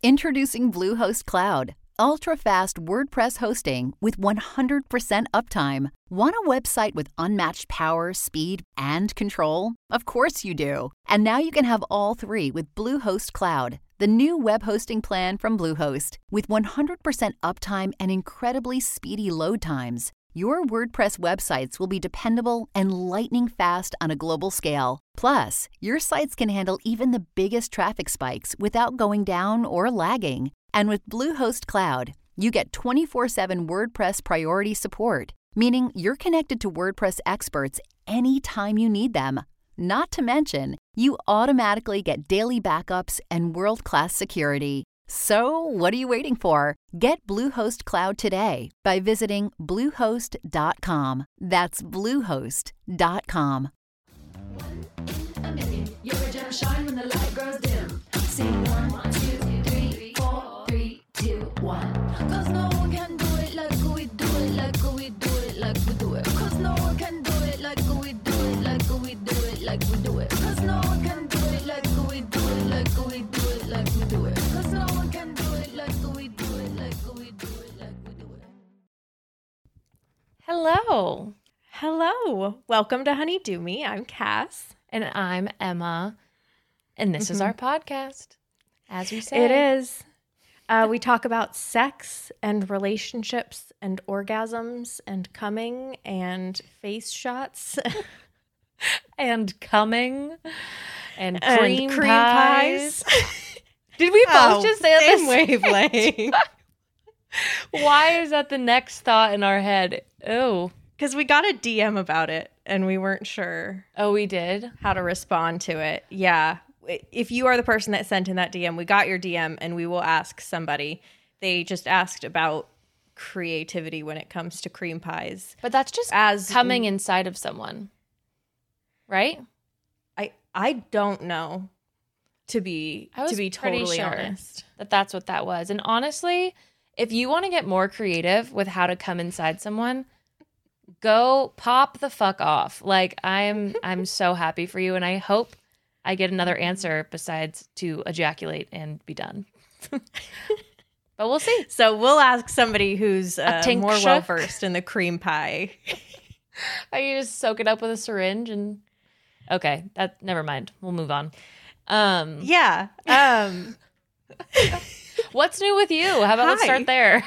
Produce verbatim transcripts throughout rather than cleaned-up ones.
Introducing Bluehost Cloud, ultra-fast WordPress hosting with one hundred percent uptime. Want a website with unmatched power, speed, and control? Of course you do. And now you can have all three with Bluehost Cloud, the new web hosting plan from Bluehost. With one hundred percent uptime and incredibly speedy load times, your WordPress websites will be dependable and lightning fast on a global scale. Plus, your sites can handle even the biggest traffic spikes without going down or lagging. And with Bluehost Cloud, you get twenty-four seven WordPress priority support, meaning you're connected to WordPress experts anytime you need them. Not to mention, you automatically get daily backups and world-class security. So, what are you waiting for? Get Bluehost Cloud today by visiting bluehost dot com. That's bluehost dot com. A million, you're a gem, shine when the light grows dim. Sing one, two, three, four, three, two, one. Cause no one can do it like we do it, like we do it, like we do it. Cause no one can do it like we do it, like we do it, like we do it. Cause no one can do it like we do it, like we do it, like we do it. Cause no one can do it like we do it, like we do it, like we do it. Hello. Hello. Welcome to Honey Do Me. I'm Cass. And I'm Emma. And this mm-hmm. is our podcast, as we say. It is. Uh, we talk about sex and relationships and orgasms and coming and face shots. and coming and and cream, cream pies. pies. Did we both Oh, just say it same the same wavelength? Why is that the next thought in our head? Oh. Because we got a D M about it and we weren't sure Oh, we did? how to respond to it. Yeah. If you are the person that sent in that D M, we got your D M and we will ask somebody. They just asked about creativity when it comes to cream pies. But that's just As coming inside of someone, right? I I don't know, to be I was to be pretty totally sure honest. that that's what that was. And honestly, if you want to get more creative with how to come inside someone, go pop the fuck off. Like, I'm I'm so happy for you, and I hope I get another answer besides to ejaculate and be done. But we'll see. So we'll ask somebody who's uh, tincture? more well versed in the cream pie. Are you just soak it up with a syringe and okay, that never mind. We'll move on. Um Yeah. Um What's new with you? How about let's Hi. start there?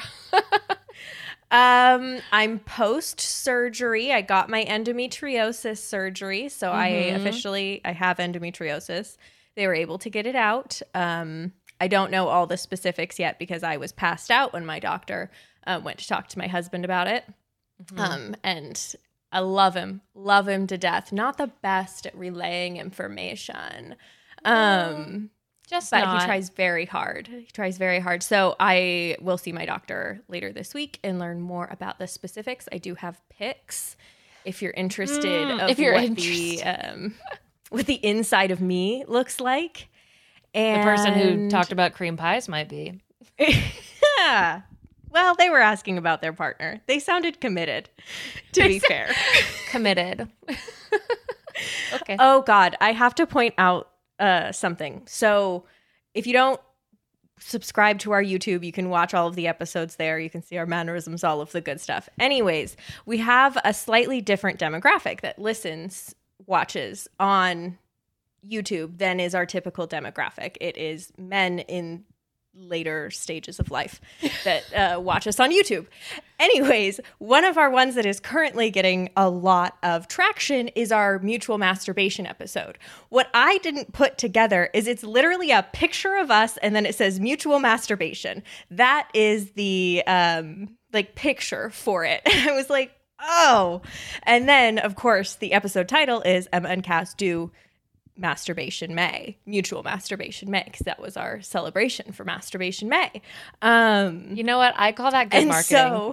Um, I'm post surgery. I got my endometriosis surgery, so mm-hmm. I officially I have endometriosis. They were able to get it out. Um, I don't know all the specifics yet because I was passed out when my doctor uh, went to talk to my husband about it. Mm-hmm. Um, and I love him, love him to death. Not the best at relaying information. Um. Just But not. he tries very hard. He tries very hard. So I will see my doctor later this week and learn more about the specifics. I do have pics if you're interested Mm, of if you're what interested. the um, what the inside of me looks like. And The person who talked about cream pies might be. Yeah. Well, they were asking about their partner. They sounded committed, to be fair. Committed. Okay. Oh, God. I have to point out Uh, something. So if you don't subscribe to our YouTube, you can watch all of the episodes there. You can see our mannerisms, all of the good stuff. Anyways, we have a slightly different demographic that listens, watches on YouTube than is our typical demographic. It is men in later stages of life that uh, watch us on YouTube. Anyways, one of our ones that is currently getting a lot of traction is our mutual masturbation episode. What I didn't put together is it's literally a picture of us and then it says mutual masturbation. That is the um, like picture for it. I was like, oh. And then, of course, the episode title is Emma and Cass Do Masturbation May, Mutual Masturbation May, because that was our celebration for Masturbation May. Um, You know what? I call that good and marketing. so,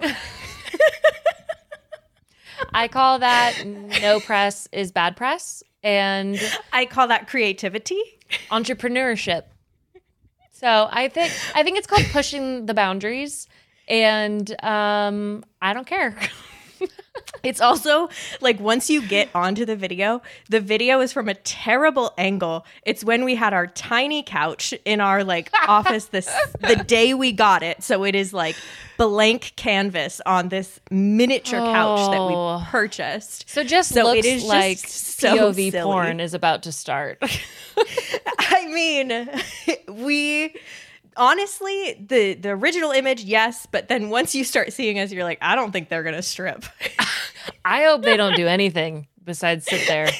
I call that no press is bad press and I call that creativity. entrepreneurship. So I think I think it's called pushing the boundaries, and um, I don't care. It's also like once you get onto the video, the video is from a terrible angle. It's when we had our tiny couch in our like office this the day we got it. So it is like blank canvas on this miniature couch that Oh. we purchased. So just So looks it is just like so P O V silly. porn is about to start. I mean, we honestly the the original image, yes, but then once you start seeing us, you're like, I don't think they're gonna strip. I hope they don't do anything besides sit there.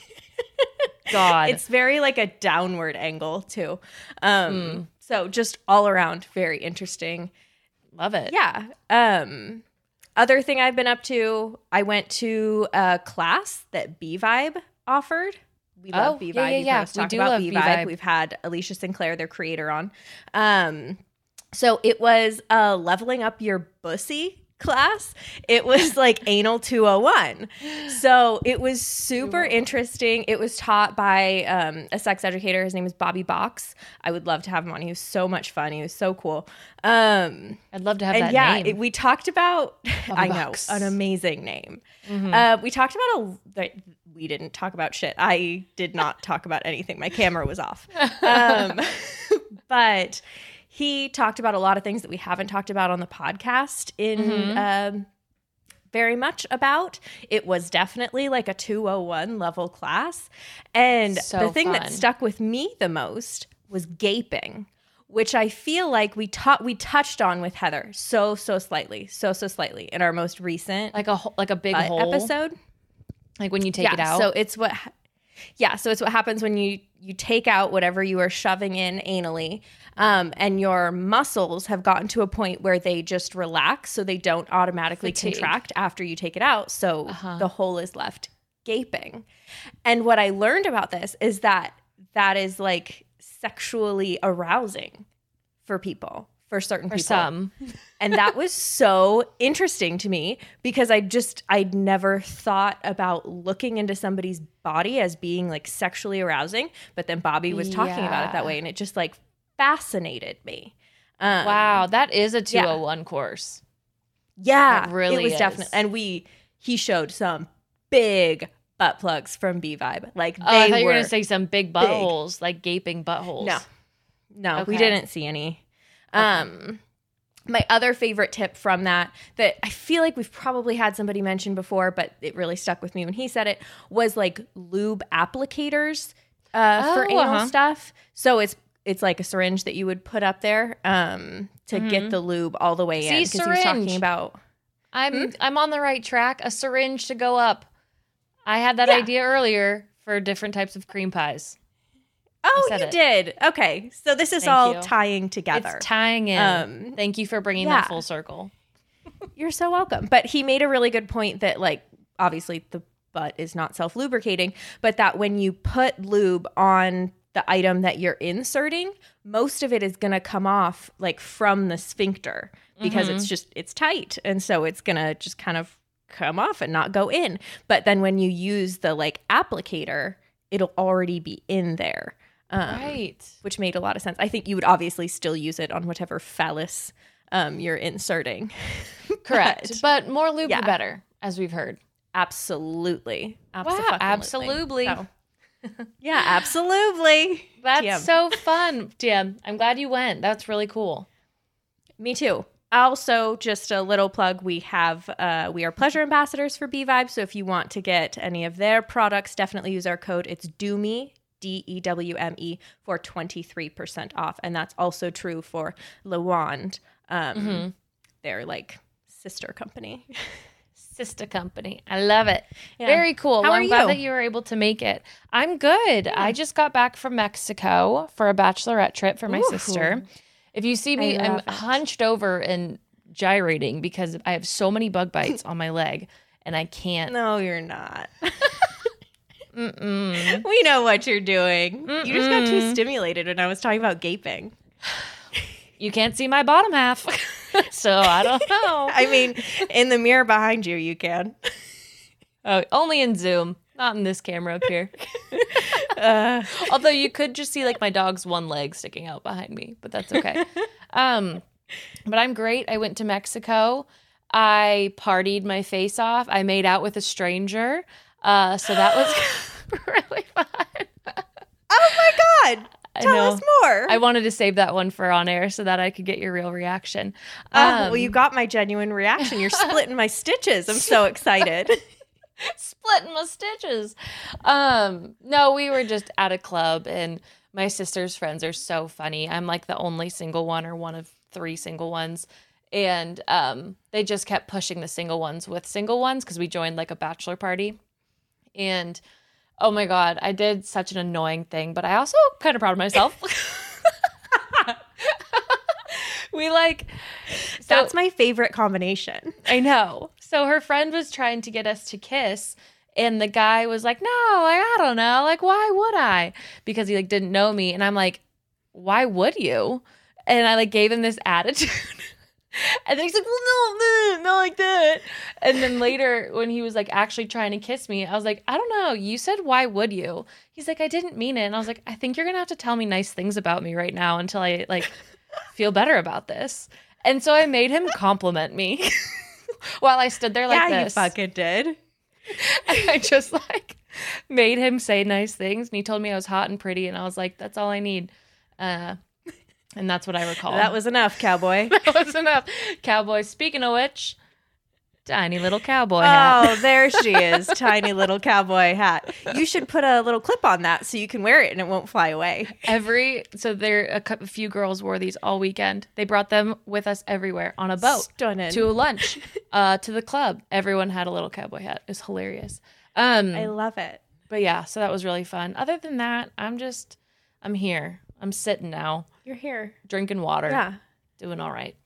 God. It's very like a downward angle too. Um, So just all around very interesting. Love it. Yeah. Um, other thing I've been up to, I went to a class that B Vibe offered. We love Oh, B Vibe. yeah, yeah, You've yeah. heard us We talk do about love B B Vibe. Vibe. We've had Alicia Sinclair, their creator, on. Um, so it was a leveling up your bussy class. It was like Anal two oh one. So it was super interesting. It was taught by um, a sex educator. His name is Bobby Box. I would love to have him on. He was so much fun. He was so cool. Um, I'd love to have and that yeah, name. it- we talked about, I know, Box. an amazing name. Mhm. Uh, we talked about a, the- we didn't talk about shit. I did not talk about anything. My camera was off. Um, but he talked about a lot of things that we haven't talked about on the podcast in Mhm. um, very much about. It was definitely like a two oh one level class. And So the thing that fun. stuck with me the most was gaping, which I feel like we taught we touched on with Heather so so slightly, so so slightly in our most recent like a ho- like a big uh, hole episode. like when you take yeah, it out. so it's what ha- yeah, so it's what happens when you you take out whatever you are shoving in anally, um, and your muscles have gotten to a point where they just relax, so they don't automatically Fatigue. contract after you take it out. So Uh-huh. the hole is left gaping. And what I learned about this is that that is like sexually arousing for people, for certain for people. some. And that was so interesting to me because I just, I'd never thought about looking into somebody's body as being like sexually arousing. But then Bobby was talking about it Yeah. that way and it just like fascinated me. Um, Wow, that is a two oh one course. Yeah. It really It was is. definitely, and we, he showed some big butt plugs from B Vibe. Like they Oh, I thought you were were going to say some big buttholes, like gaping buttholes. No, no, we Okay. didn't see any. Um, my other favorite tip from that, that I feel like we've probably had somebody mention before, but it really stuck with me when he said it, was like lube applicators uh, for Oh, anal uh-huh. stuff. So it's it's like a syringe that you would put up there um, to get the lube all the way in. See, Because he was talking syringe. about I'm Hmm? I'm on the right track. A syringe to go up. I had that Yeah. idea earlier for different types of cream pies. Oh, said you it. did. Okay. So this is Thank all you. tying together. It's tying in. Um, Thank you for bringing yeah. that full circle. You're so welcome. But he made a really good point that, like, obviously the butt is not self lubricating, but that when you put lube on the item that you're inserting, most of it is going to come off like from the sphincter because it's just, it's tight. And so it's going to just kind of come off and not go in. But then when you use the like applicator, it'll already be in there. Um, Right. Which made a lot of sense. I think you would obviously still use it on whatever phallus um, you're inserting. Correct. But- But more lube yeah. the better, as we've heard. Absolutely. Wow, Abso-fucking-lutely. absolutely. So, yeah, absolutely. That's Damn. so fun. Tim, I'm glad you went. That's really cool. Me too. Also, just a little plug, we have uh, we are pleasure ambassadors for B Vibe. So if you want to get any of their products, definitely use our code. It's DEWME, D E W M E, for twenty-three percent off. And that's also true for Le Wand, um, Mm-hmm. their like sister company. Sister company. I love it. Yeah. Very cool. How Well, are I'm glad you? that you were able to make it. I'm good. I just got back from Mexico for a bachelorette trip for my Ooh. sister. If you see me, I I'm love it. hunched over and gyrating because I have so many bug bites on my leg and I can't. No, you're not. Mm-mm. We know what you're doing. You just got too Mm-mm. stimulated when I was talking about gaping. You can't see my bottom half. So I don't know. I mean, in the mirror behind you, you can. Oh, only in Zoom, not in this camera up here. Uh, Although you could just see like my dog's one leg sticking out behind me, but that's okay. Um, but I'm great. I went to Mexico. I partied my face off. I made out with a stranger. Uh, so that was really fun. Oh my God. I Tell know. us more. I wanted to save that one for on air so that I could get your real reaction. Oh, Um, well, you got my genuine reaction. You're splitting my stitches. I'm so excited. splitting my stitches. Um, no, we were just at a club, and my sister's friends are so funny. I'm like the only single one or one of three single ones. And um, they just kept pushing the single ones with single ones because we joined like a bachelor party. And oh my God, I did such an annoying thing, but I also kind of proud of myself. we like, so, That's my favorite combination. I know. So her friend was trying to get us to kiss, and the guy was like, no, like, I don't know. Like, why would I? Because he like didn't know me. And I'm like, why would you? And I like gave him this attitude. And then he's like, well, no, no, not like that. And then later when he was like actually trying to kiss me, I was like, I don't know. You said, why would you? He's like, I didn't mean it. And I was like, I think you're going to have to tell me nice things about me right now until I like feel better about this. And so I made him compliment me while I stood there like yeah, this. you fucking did. And I just like made him say nice things. And he told me I was hot and pretty. And I was like, that's all I need. Uh, and that's what I recall. That was enough, cowboy. That was enough. Cowboy. Speaking of which, tiny little cowboy hat. Oh, there she is. Tiny little cowboy hat. You should put a little clip on that so you can wear it and it won't fly away. Every so there a, cou- a few girls wore these all weekend. They brought them with us everywhere on a boat, Stunning. to a lunch, uh, to the club. Everyone had a little cowboy hat. It's hilarious. Um, I love it. but yeah, so that was really fun. Other than that, I'm just I'm here. I'm sitting now, You're here. drinking water. Yeah. Doing all right.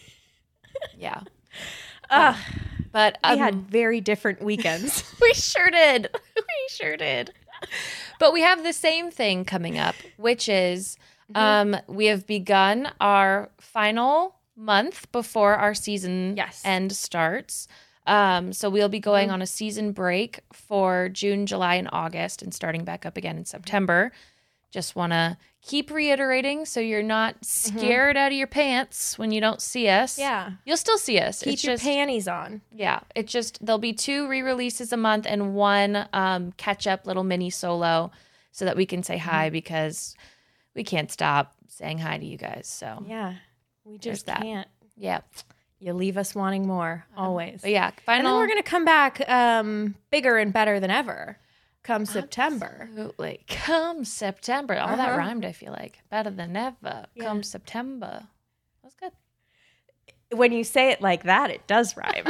Yeah. Ugh. But We um, had very different weekends. we sure did. We sure did. But we have the same thing coming up, which is um, we have begun our final month before our season Yes. end starts. Um, so we'll be going on a season break for June, July, and August, and starting back up again in September. Just want to keep reiterating so you're not scared out of your pants when you don't see us. Yeah. You'll still see us. Keep it's your just, panties on. Yeah. It's just, there'll be two re-releases a month and one um, catch-up little mini solo so that we can say hi because we can't stop saying hi to you guys. So, Yeah. We There's just that. can't. yeah. You leave us wanting more, always. But yeah, final. And then we're going to come back um, bigger and better than ever come September. Absolutely. Come September. All that Uh-huh. rhymed, I feel like. Better than ever. Yeah. Come September. That's good. When you say it like that, it does rhyme.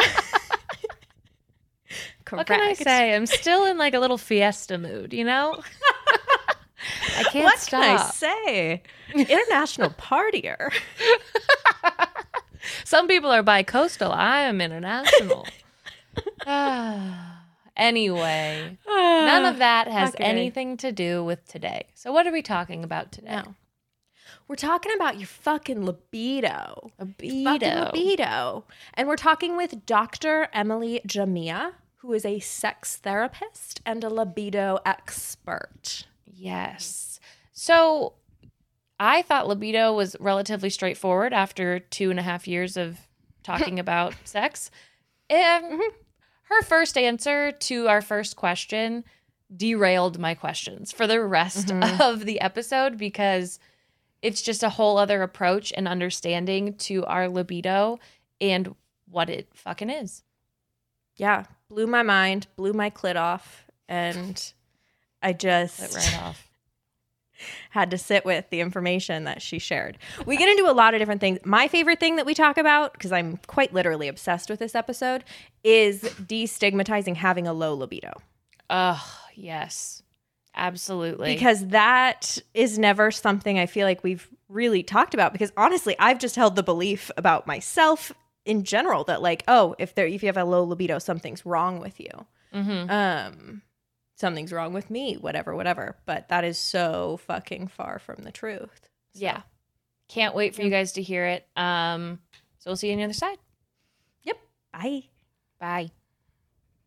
Correct. What can I say? I'm still in like a little fiesta mood, you know? I can't What stop. can I say? International partier. Some people are bi-coastal. I am international. Ah. Anyway, none of that has okay. anything to do with today. So what are we talking about today? No. We're talking about your fucking libido. Libido. Fucking libido. And we're talking with Doctor Emily Jamia, who is a sex therapist and a libido expert. Yes. So I thought libido was relatively straightforward after two and a half years of talking about sex. Um, her first answer to our first question derailed my questions for the rest of the episode because it's just a whole other approach and understanding to our libido and what it fucking is. Yeah. Blew my mind, blew my clit off, and I just Lit right off. had to sit with the information that she shared. We get into a lot of different things. My favorite thing that we talk about, because I'm quite literally obsessed with this episode, is destigmatizing having a low libido. Oh, yes. Absolutely. Because that is never something I feel like we've really talked about. Because honestly, I've just held the belief about myself in general that like, oh, if there if you have a low libido, something's wrong with you. Mhm. Um, something's wrong with me, whatever, whatever. But that is so fucking far from the truth. So, Yeah. Can't wait for you guys to hear it. Um, so we'll see you on the other side. Yep. Bye. Bye.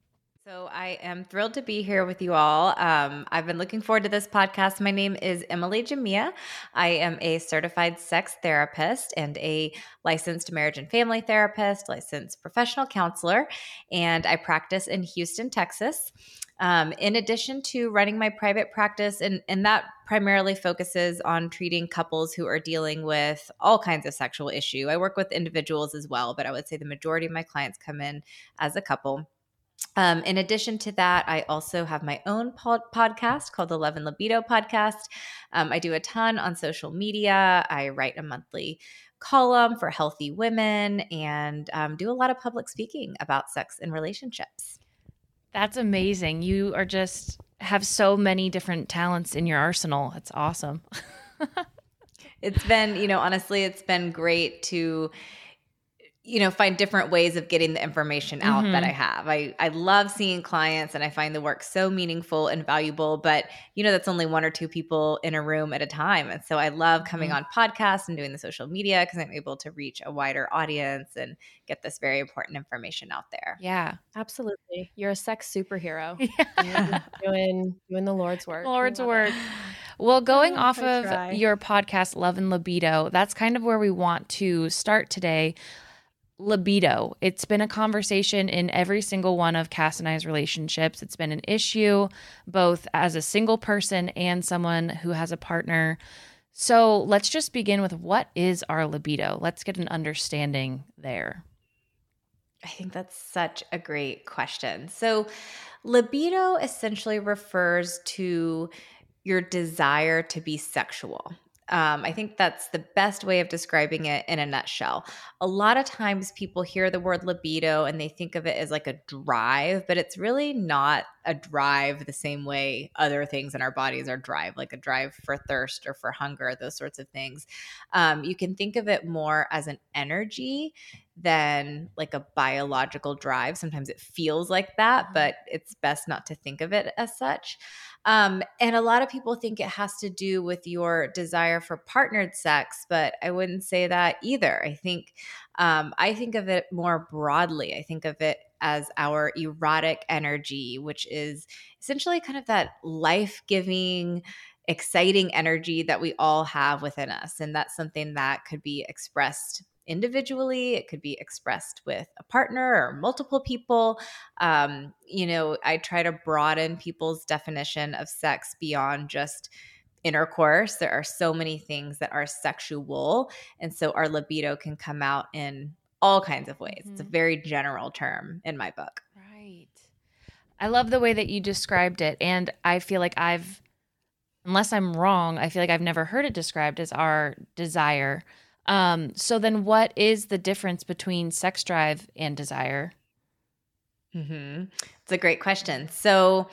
So I am thrilled to be here with you all. Um, I've been looking forward to this podcast. My name is Emily Jamia. I am a certified sex therapist and a licensed marriage and family therapist, licensed professional counselor, and I practice in Houston, Texas. Um, in addition to running my private practice, and, and that primarily focuses on treating couples who are dealing with all kinds of sexual issue. I work with individuals as well, but I would say the majority of my clients come in as a couple. Um, in addition to that, I also have my own pod- podcast called the Love and Libido Podcast. Um, I do a ton on social media. I write a monthly column for Healthy Women and um, do a lot of public speaking about sex and relationships. That's amazing. You are just have so many different talents in your arsenal. It's awesome. It's been, you know, honestly, it's been great to you know, find different ways of getting the information out Mhm. that I have. I, I love seeing clients and I find the work so meaningful and valuable, but you know, that's only one or two people in a room at a time. And so I love coming Mhm. on podcasts and doing the social media because I'm able to reach a wider audience and get this very important information out there. Yeah. Absolutely. You're a sex superhero. Yeah. You're doing, doing the Lord's work. Lord's I love work. it. Well, going Oh, off I of try. your podcast, Love and Libido, that's kind of where we want to start today. Libido. It's been a conversation in every single one of Cass and I's relationships. It's been an issue both as a single person and someone who has a partner. So let's just begin with what is our libido? Let's get an understanding there. I think that's such a great question. So, libido essentially refers to your desire to be sexual. Um, I think that's the best way of describing it in a nutshell. A lot of times people hear the word libido and they think of it as like a drive, but it's really not a drive the same way other things in our bodies are drive, like a drive for thirst or for hunger, those sorts of things. Um, you can think of it more as an energy than like a biological drive. Sometimes it feels like that, but it's best not to think of it as such. Um, and a lot of people think it has to do with your desire for partnered sex, but I wouldn't say that either. I think um, I think of it more broadly. I think of it as our erotic energy, which is essentially kind of that life-giving, exciting energy that we all have within us. And that's something that could be expressed individually. It could be expressed with a partner or multiple people. Um, you know, I try to broaden people's definition of sex beyond just intercourse. There are so many things that are sexual. And so our libido can come out in all kinds of ways. Mm-hmm. It's a very general term in my book. Right. I love the way that you described it. And I feel like I've, unless I'm wrong, I feel like I've never heard it described as our desire. Um, so then what is the difference between sex drive and desire? Mm-hmm. It's a great question. So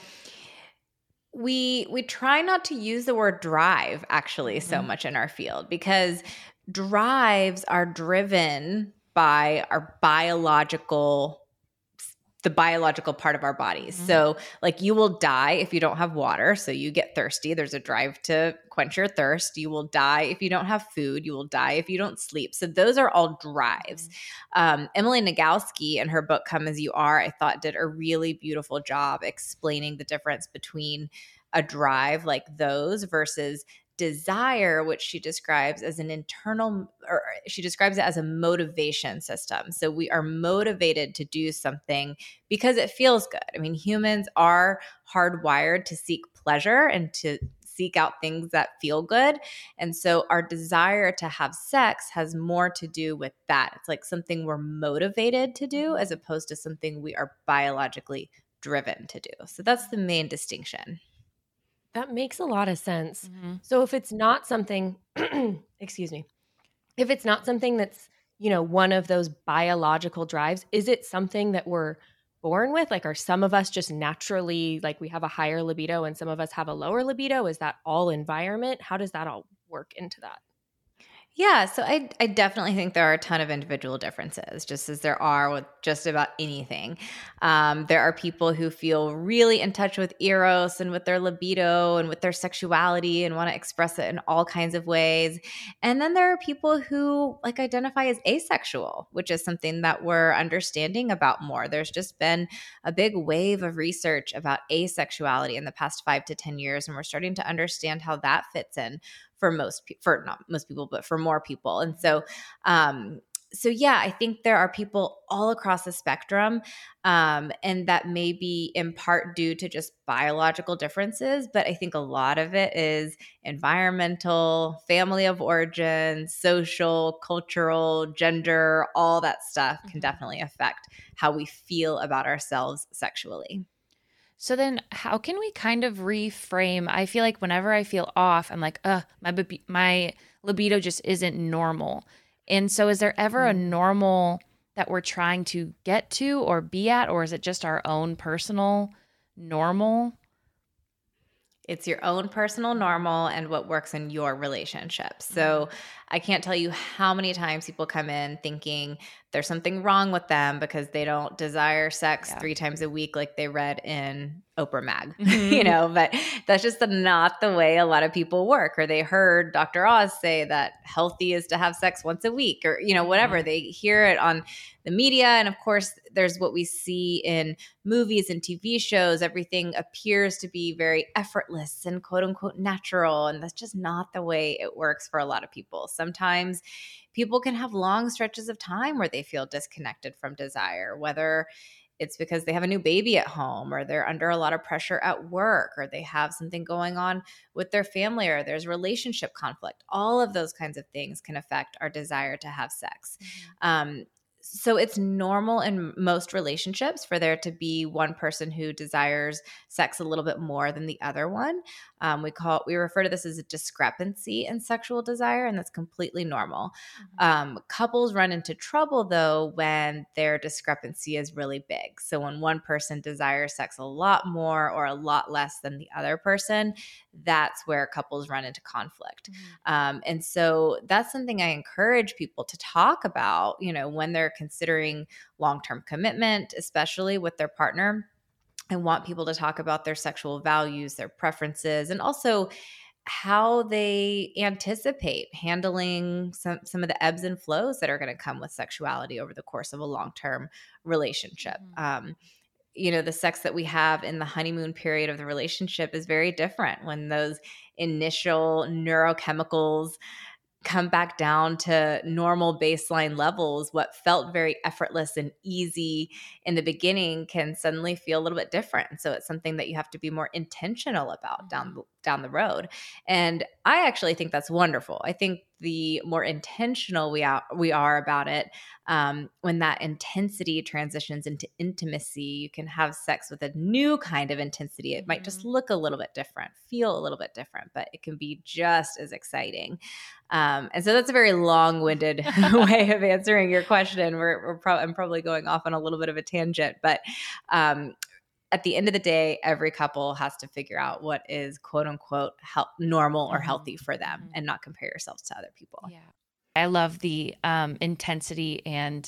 we we try not to use the word drive actually so Mm-hmm. much in our field because drives are driven by our biological the biological part of our bodies. Mm-hmm. So like you will die if you don't have water. So you get thirsty. There's a drive to quench your thirst. You will die if you don't have food. You will die if you don't sleep. So those are all drives. Mm-hmm. Um, Emily Nagoski in her book, Come As You Are, I thought did a really beautiful job explaining the difference between a drive like those versus desire, which she describes as an internal, or she describes it as a motivation system. So we are motivated to do something because it feels good. I mean, humans are hardwired to seek pleasure and to seek out things that feel good. And so our desire to have sex has more to do with that. It's like something we're motivated to do as opposed to something we are biologically driven to do. So that's the main distinction. That makes a lot of sense. Mm-hmm. So if it's not something, excuse me, if it's not something that's, you know, one of those biological drives, is it something that we're born with? Like, are some of us just naturally, like we have a higher libido and some of us have a lower libido? Is that all environment? How does that all work into that? Yeah, so I I definitely think there are a ton of individual differences, just as there are with just about anything. Um, there are people who feel really in touch with eros and with their libido and with their sexuality and want to express it in all kinds of ways. And then there are people who like identify as asexual, which is something that we're understanding about more. There's just been a big wave of research about asexuality in the past five to ten years, and we're starting to understand how that fits in for most pe- for not most people, but for more people. And so, um, so yeah, I think there are people all across the spectrum, um, and that may be in part due to just biological differences. But I think a lot of it is environmental, family of origin, social, cultural, gender, all that stuff can definitely affect how we feel about ourselves sexually. So then how can we kind of reframe? I feel like whenever I feel off, I'm like, "Ugh, my bib- my libido just isn't normal." And so is there ever a normal that we're trying to get to or be at, or is it just our own personal normal? It's your own personal normal and what works in your relationship. So I can't tell you how many times people come in thinking there's something wrong with them because they don't desire sex Yeah. three times a week like they read in Oprah Mag, Mhm. you know, but that's just the, not the way a lot of people work. Or they heard Doctor Oz say that healthy is to have sex once a week, or, you know, whatever. They hear it on the media. And of course, there's what we see in movies and T V shows. Everything appears to be very effortless and quote unquote natural. And that's just not the way it works for a lot of people. Sometimes people can have long stretches of time where they feel disconnected from desire, whether it's because they have a new baby at home, or they're under a lot of pressure at work, or they have something going on with their family, or there's relationship conflict. All of those kinds of things can affect our desire to have sex. Um, so it's normal in most relationships for there to be one person who desires sex a little bit more than the other one. Um, we call we refer to this as a discrepancy in sexual desire, and that's completely normal. Um, couples run into trouble though when their discrepancy is really big. So when one person desires sex a lot more or a lot less than the other person, that's where couples run into conflict. Um, and so that's something I encourage people to talk about, you know, when they're considering long-term commitment, especially with their partner. I want people to talk about their sexual values, their preferences, and also how they anticipate handling some, some of the ebbs and flows that are going to come with sexuality over the course of a long-term relationship. Um, you know, the sex that we have in the honeymoon period of the relationship is very different when those initial neurochemicals come back down to normal baseline levels. What felt very effortless and easy in the beginning can suddenly feel a little bit different. So it's something that you have to be more intentional about down the, down the road. And I actually think that's wonderful. I think the more intentional we are, we are about it, um, when that intensity transitions into intimacy, you can have sex with a new kind of intensity. It might just look a little bit different, feel a little bit different, but it can be just as exciting. Um, and so that's a very long-winded way of answering your question. We're, we're pro- I'm probably going off on a little bit of a tangent, but um, at the end of the day, every couple has to figure out what is quote unquote health, normal or healthy for them, and not compare yourselves to other people. Yeah. I love the um, intensity and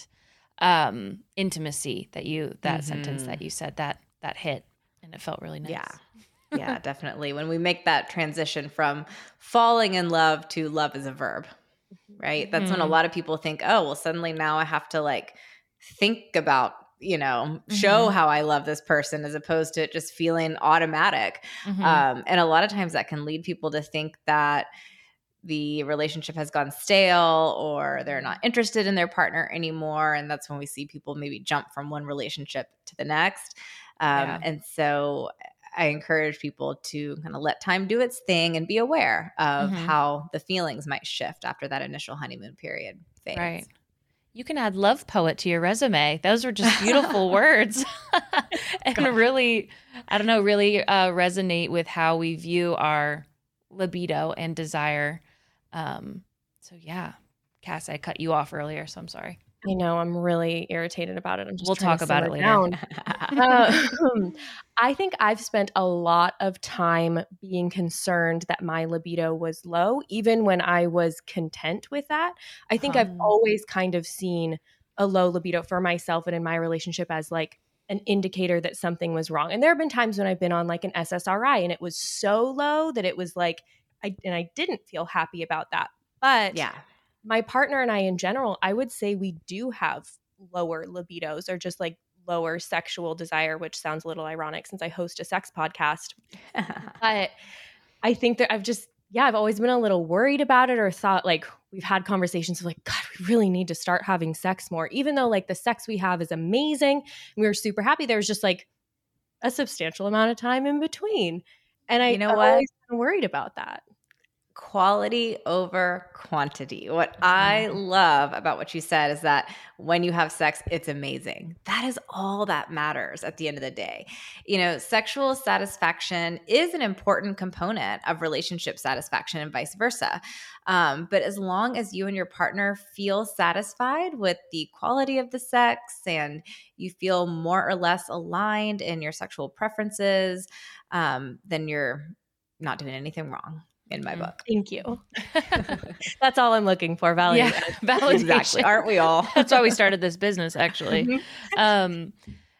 um, intimacy that you, that sentence that you said, that, that hit, and it felt really nice. Yeah. Yeah, definitely. When we make that transition from falling in love to love as a verb, right? That's when a lot of people think, oh, well, suddenly now I have to like think about, you know, show how I love this person, as opposed to it just feeling automatic. Um, and a lot of times that can lead people to think that the relationship has gone stale, or they're not interested in their partner anymore. And that's when we see people maybe jump from one relationship to the next. Um, Yeah. And so I encourage people to kind of let time do its thing and be aware of Mhm. how the feelings might shift after that initial honeymoon period fades. Right. You can add love poet to your resume. Those were just beautiful words. And really, I don't know, really uh, resonate with how we view our libido and desire. Um, so yeah, Cass, I cut you off earlier, so I'm sorry. I know I'm really irritated about it. I'm just We'll trying talk to about simmer it later. down. Um, I think I've spent a lot of time being concerned that my libido was low, even when I was content with that. I think I've Huh. always kind of seen a low libido for myself and in my relationship as like an indicator that something was wrong. And there have been times when I've been on like an S S R I and it was so low that it was like, I and I didn't feel happy about that. But Yeah. my partner and I in general, I would say we do have lower libidos or just like lower sexual desire, which sounds a little ironic since I host a sex podcast. But I think that I've just, yeah, I've always been a little worried about it or thought like we've had conversations of like, God, we really need to start having sex more. Even though like the sex we have is amazing and we were super happy, there was just like a substantial amount of time in between. And I, You know I've what? always been worried about that. Quality over quantity. What I love about what you said is that when you have sex, it's amazing. That is all that matters at the end of the day. You know, sexual satisfaction is an important component of relationship satisfaction and vice versa. Um, but as long as you and your partner feel satisfied with the quality of the sex and you feel more or less aligned in your sexual preferences, um, then you're not doing anything wrong. In my Mm. book. Thank you. That's all I'm looking for. Validation. Yeah, validation. Exactly. Aren't we all? That's why we started this business, actually. Um,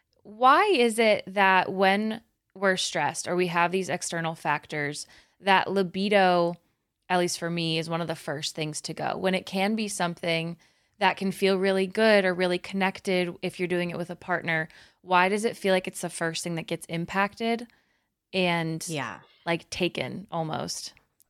why is it that when we're stressed or we have these external factors, that libido, at least for me, is one of the first things to go? When it can be something that can feel really good or really connected if you're doing it with a partner, why does it feel like it's the first thing that gets impacted and Yeah. like taken almost?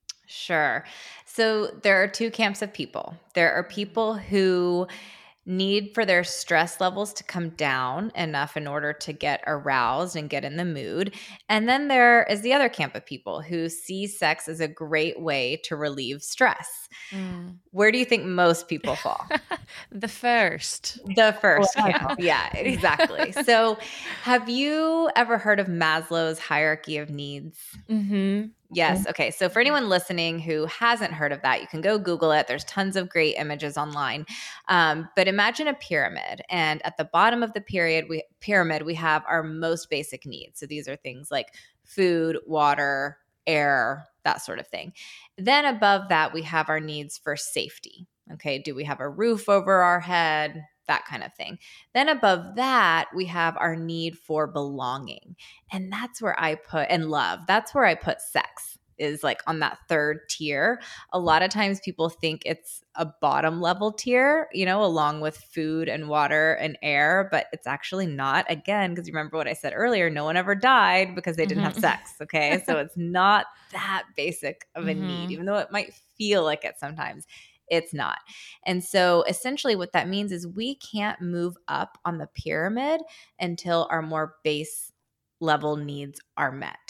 Sure. So there are two camps of people. There are people who need for their stress levels to come down enough in order to get aroused and get in the mood. And then there is the other camp of people who see sex as a great way to relieve stress. Mm. Where do you think most people fall? The first. The first camp. Yeah, exactly. So have you ever heard of Maslow's hierarchy of needs? Mm-hmm. Yes. Okay. So for anyone listening who hasn't heard of that, you can go Google it. There's tons of great images online. Um, but imagine a pyramid. And at the bottom of the period, we, pyramid, we have our most basic needs. So these are things like food, water, air, that sort of thing. Then above that, we have our needs for safety. Okay. Do we have a roof over our head? That kind of thing. Then above that, we have our need for belonging. And that's where I put, and love, that's where I put sex, is like on that third tier. A lot of times people think it's a bottom level tier, you know, along with food and water and air, but it's actually not. Again, because you remember what I said earlier, no one ever died because they didn't Mhm. have sex. Okay. So it's not that basic of a Mhm. need, even though it might feel like it sometimes. It's not. And so essentially what that means is we can't move up on the pyramid until our more base level needs are met.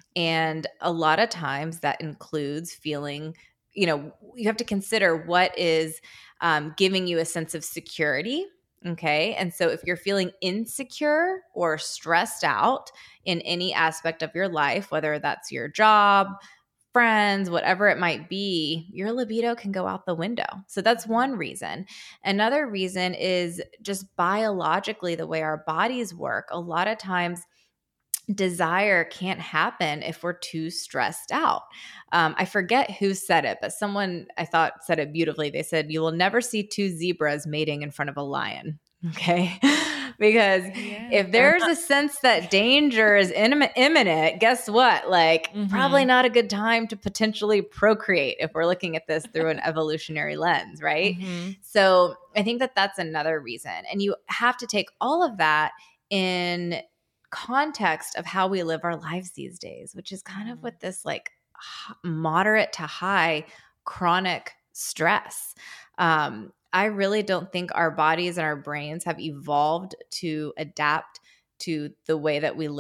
And a lot of times that includes feeling, you know, you have to consider what is um, giving you a sense of security. Okay. And so if you're feeling insecure or stressed out in any aspect of your life, whether that's your job, friends, whatever it might be, your libido can go out the window. So that's one reason. Another reason is just biologically the way our bodies work. A lot of times desire can't happen if we're too stressed out. Um, I forget who said it, but someone I thought said it beautifully. They said, you will never see two zebras mating in front of a lion. Okay. Because Yeah. if there's a sense that danger is in- imminent, guess what? Like, Mhm. probably not a good time to potentially procreate if we're looking at this through an evolutionary lens, right? Mhm. So I think that that's another reason. And you have to take all of that in context of how we live our lives these days, which is kind of with this like h- moderate to high chronic stress. Um, I really don't think our bodies and our brains have evolved to adapt to the way that we live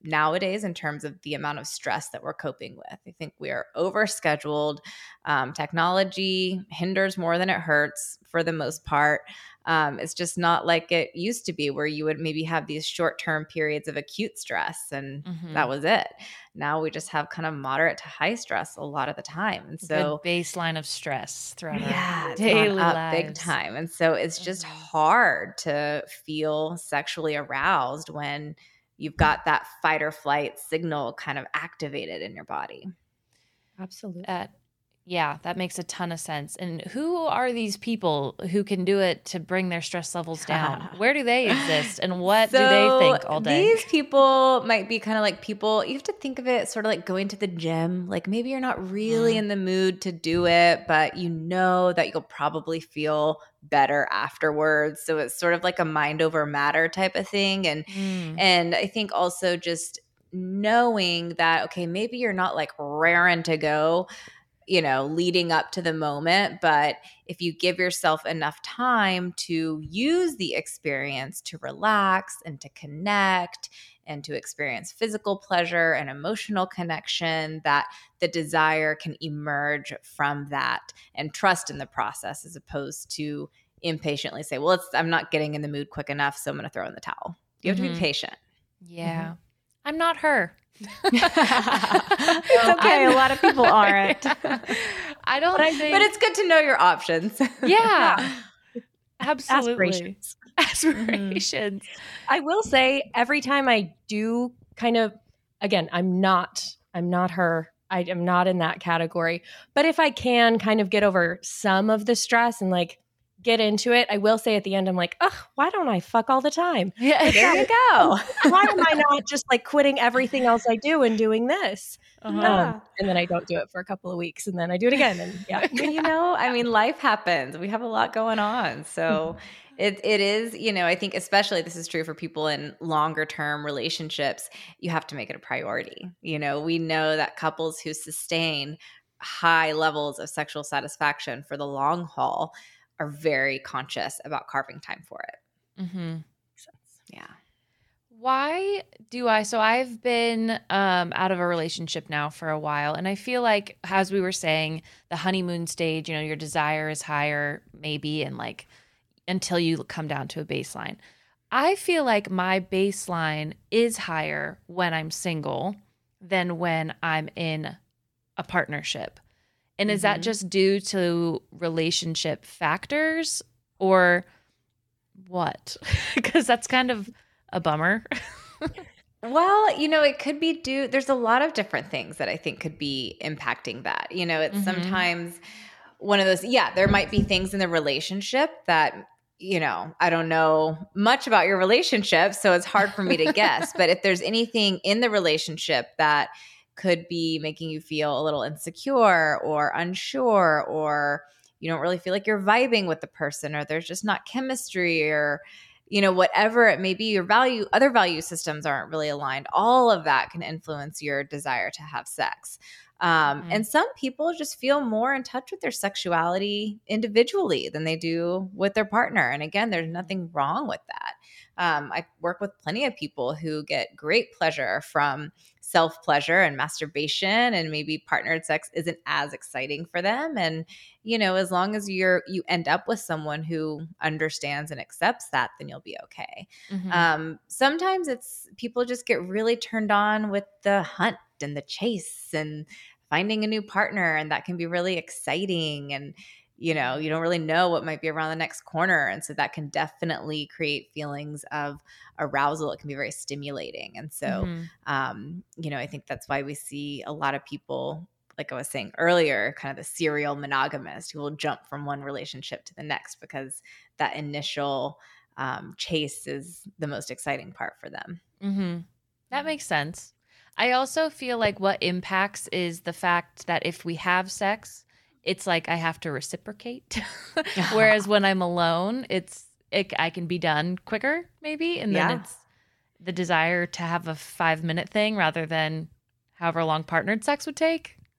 nowadays in terms of the amount of stress that we're coping with. I think we are overscheduled. Um, technology hinders more than it hurts for the most part. Um, it's just not like it used to be where you would maybe have these short-term periods of acute stress and Mhm. that was it. Now we just have kind of moderate to high stress a lot of the time. And so Good baseline of stress throughout yeah, our it's gone daily up lives. big time. And so it's just Mhm. hard to feel sexually aroused when you've got that fight or flight signal kind of activated in your body. Absolutely. Uh, yeah, that makes a ton of sense. And who are these people who can do it to bring their stress levels down? Where do they exist and what do they So think all day? These people might be kind of like people, you have to think of it sort of like going to the gym. Like maybe you're not really Mm. in the mood to do it, but you know that you'll probably feel better afterwards. So it's sort of like a mind over matter type of thing. And Mm. and I think also just knowing that, okay, maybe you're not like raring to go, you know, leading up to the moment. But if you give yourself enough time to use the experience to relax and to connect and to experience physical pleasure and emotional connection, that the desire can emerge from that and trust in the process as opposed to impatiently say, well, it's, I'm not getting in the mood quick enough, so I'm going to throw in the towel. You have to Mhm. be patient. Yeah. I'm not her. It's okay. A lot of people aren't. I don't But I- think. But it's good to know your options. yeah, absolutely. Aspirations. Aspirations. I will say every time I do kind of, again, I'm not, I'm not her. I am not in that category. But if I can kind of get over some of the stress and like get into it, I will say at the end, I'm like, ugh, why don't I fuck all the time? Yeah. There you go. Why am I not just like quitting everything else I do and doing this? Uh-huh. Um, and then I don't do it for a couple of weeks and then I do it again. And yeah. You know, I mean, life happens. We have a lot going on. So it it is, you know, I think especially this is true for people in longer term relationships, you have to make it a priority. You know, we know that couples who sustain high levels of sexual satisfaction for the long haul are very conscious about carving time for it. Mm-hmm. Yeah. Why do I? So I've been um, out of a relationship now for a while, and I feel like, as we were saying, the honeymoon stage, you know, your desire is higher, maybe, and like until you come down to a baseline. I feel like my baseline is higher when I'm single than when I'm in a partnership. And is that Mhm. just due to relationship factors or what? Because that's kind of a bummer. Well, you know, it could be due. There's a lot of different things that I think could be impacting that. You know, it's Mhm. sometimes one of those, yeah, there might be things in the relationship that, you know, I don't know much about your relationship, so it's hard for me to guess. But if there's anything in the relationship that could be making you feel a little insecure or unsure, or you don't really feel like you're vibing with the person, or there's just not chemistry, or you know, whatever it may be, your value, other value systems aren't really aligned. All of that can influence your desire to have sex. Um, Mhm. And some people just feel more in touch with their sexuality individually than they do with their partner. And again, there's nothing wrong with that. Um, I work with plenty of people who get great pleasure from self-pleasure and masturbation, and maybe partnered sex isn't as exciting for them. And, you know, as long as you're you end up with someone who understands and accepts that, then you'll be okay. Mhm. Um, sometimes it's people just get really turned on with the hunt and the chase and finding a new partner, and that can be really exciting. And you know, you don't really know what might be around the next corner, and so that can definitely create feelings of arousal. It can be very stimulating. And so Mhm. um, you know, I think that's why we see a lot of people, like I was saying earlier, kind of the serial monogamist who will jump from one relationship to the next because that initial um, chase is the most exciting part for them. Mm-hmm. That makes sense. I also feel like what impacts is the fact that if we have sex, it's like I have to reciprocate. Whereas when I'm alone, it's it, I can be done quicker, maybe. And then Yeah. it's the desire to have a five minute thing rather than however long partnered sex would take.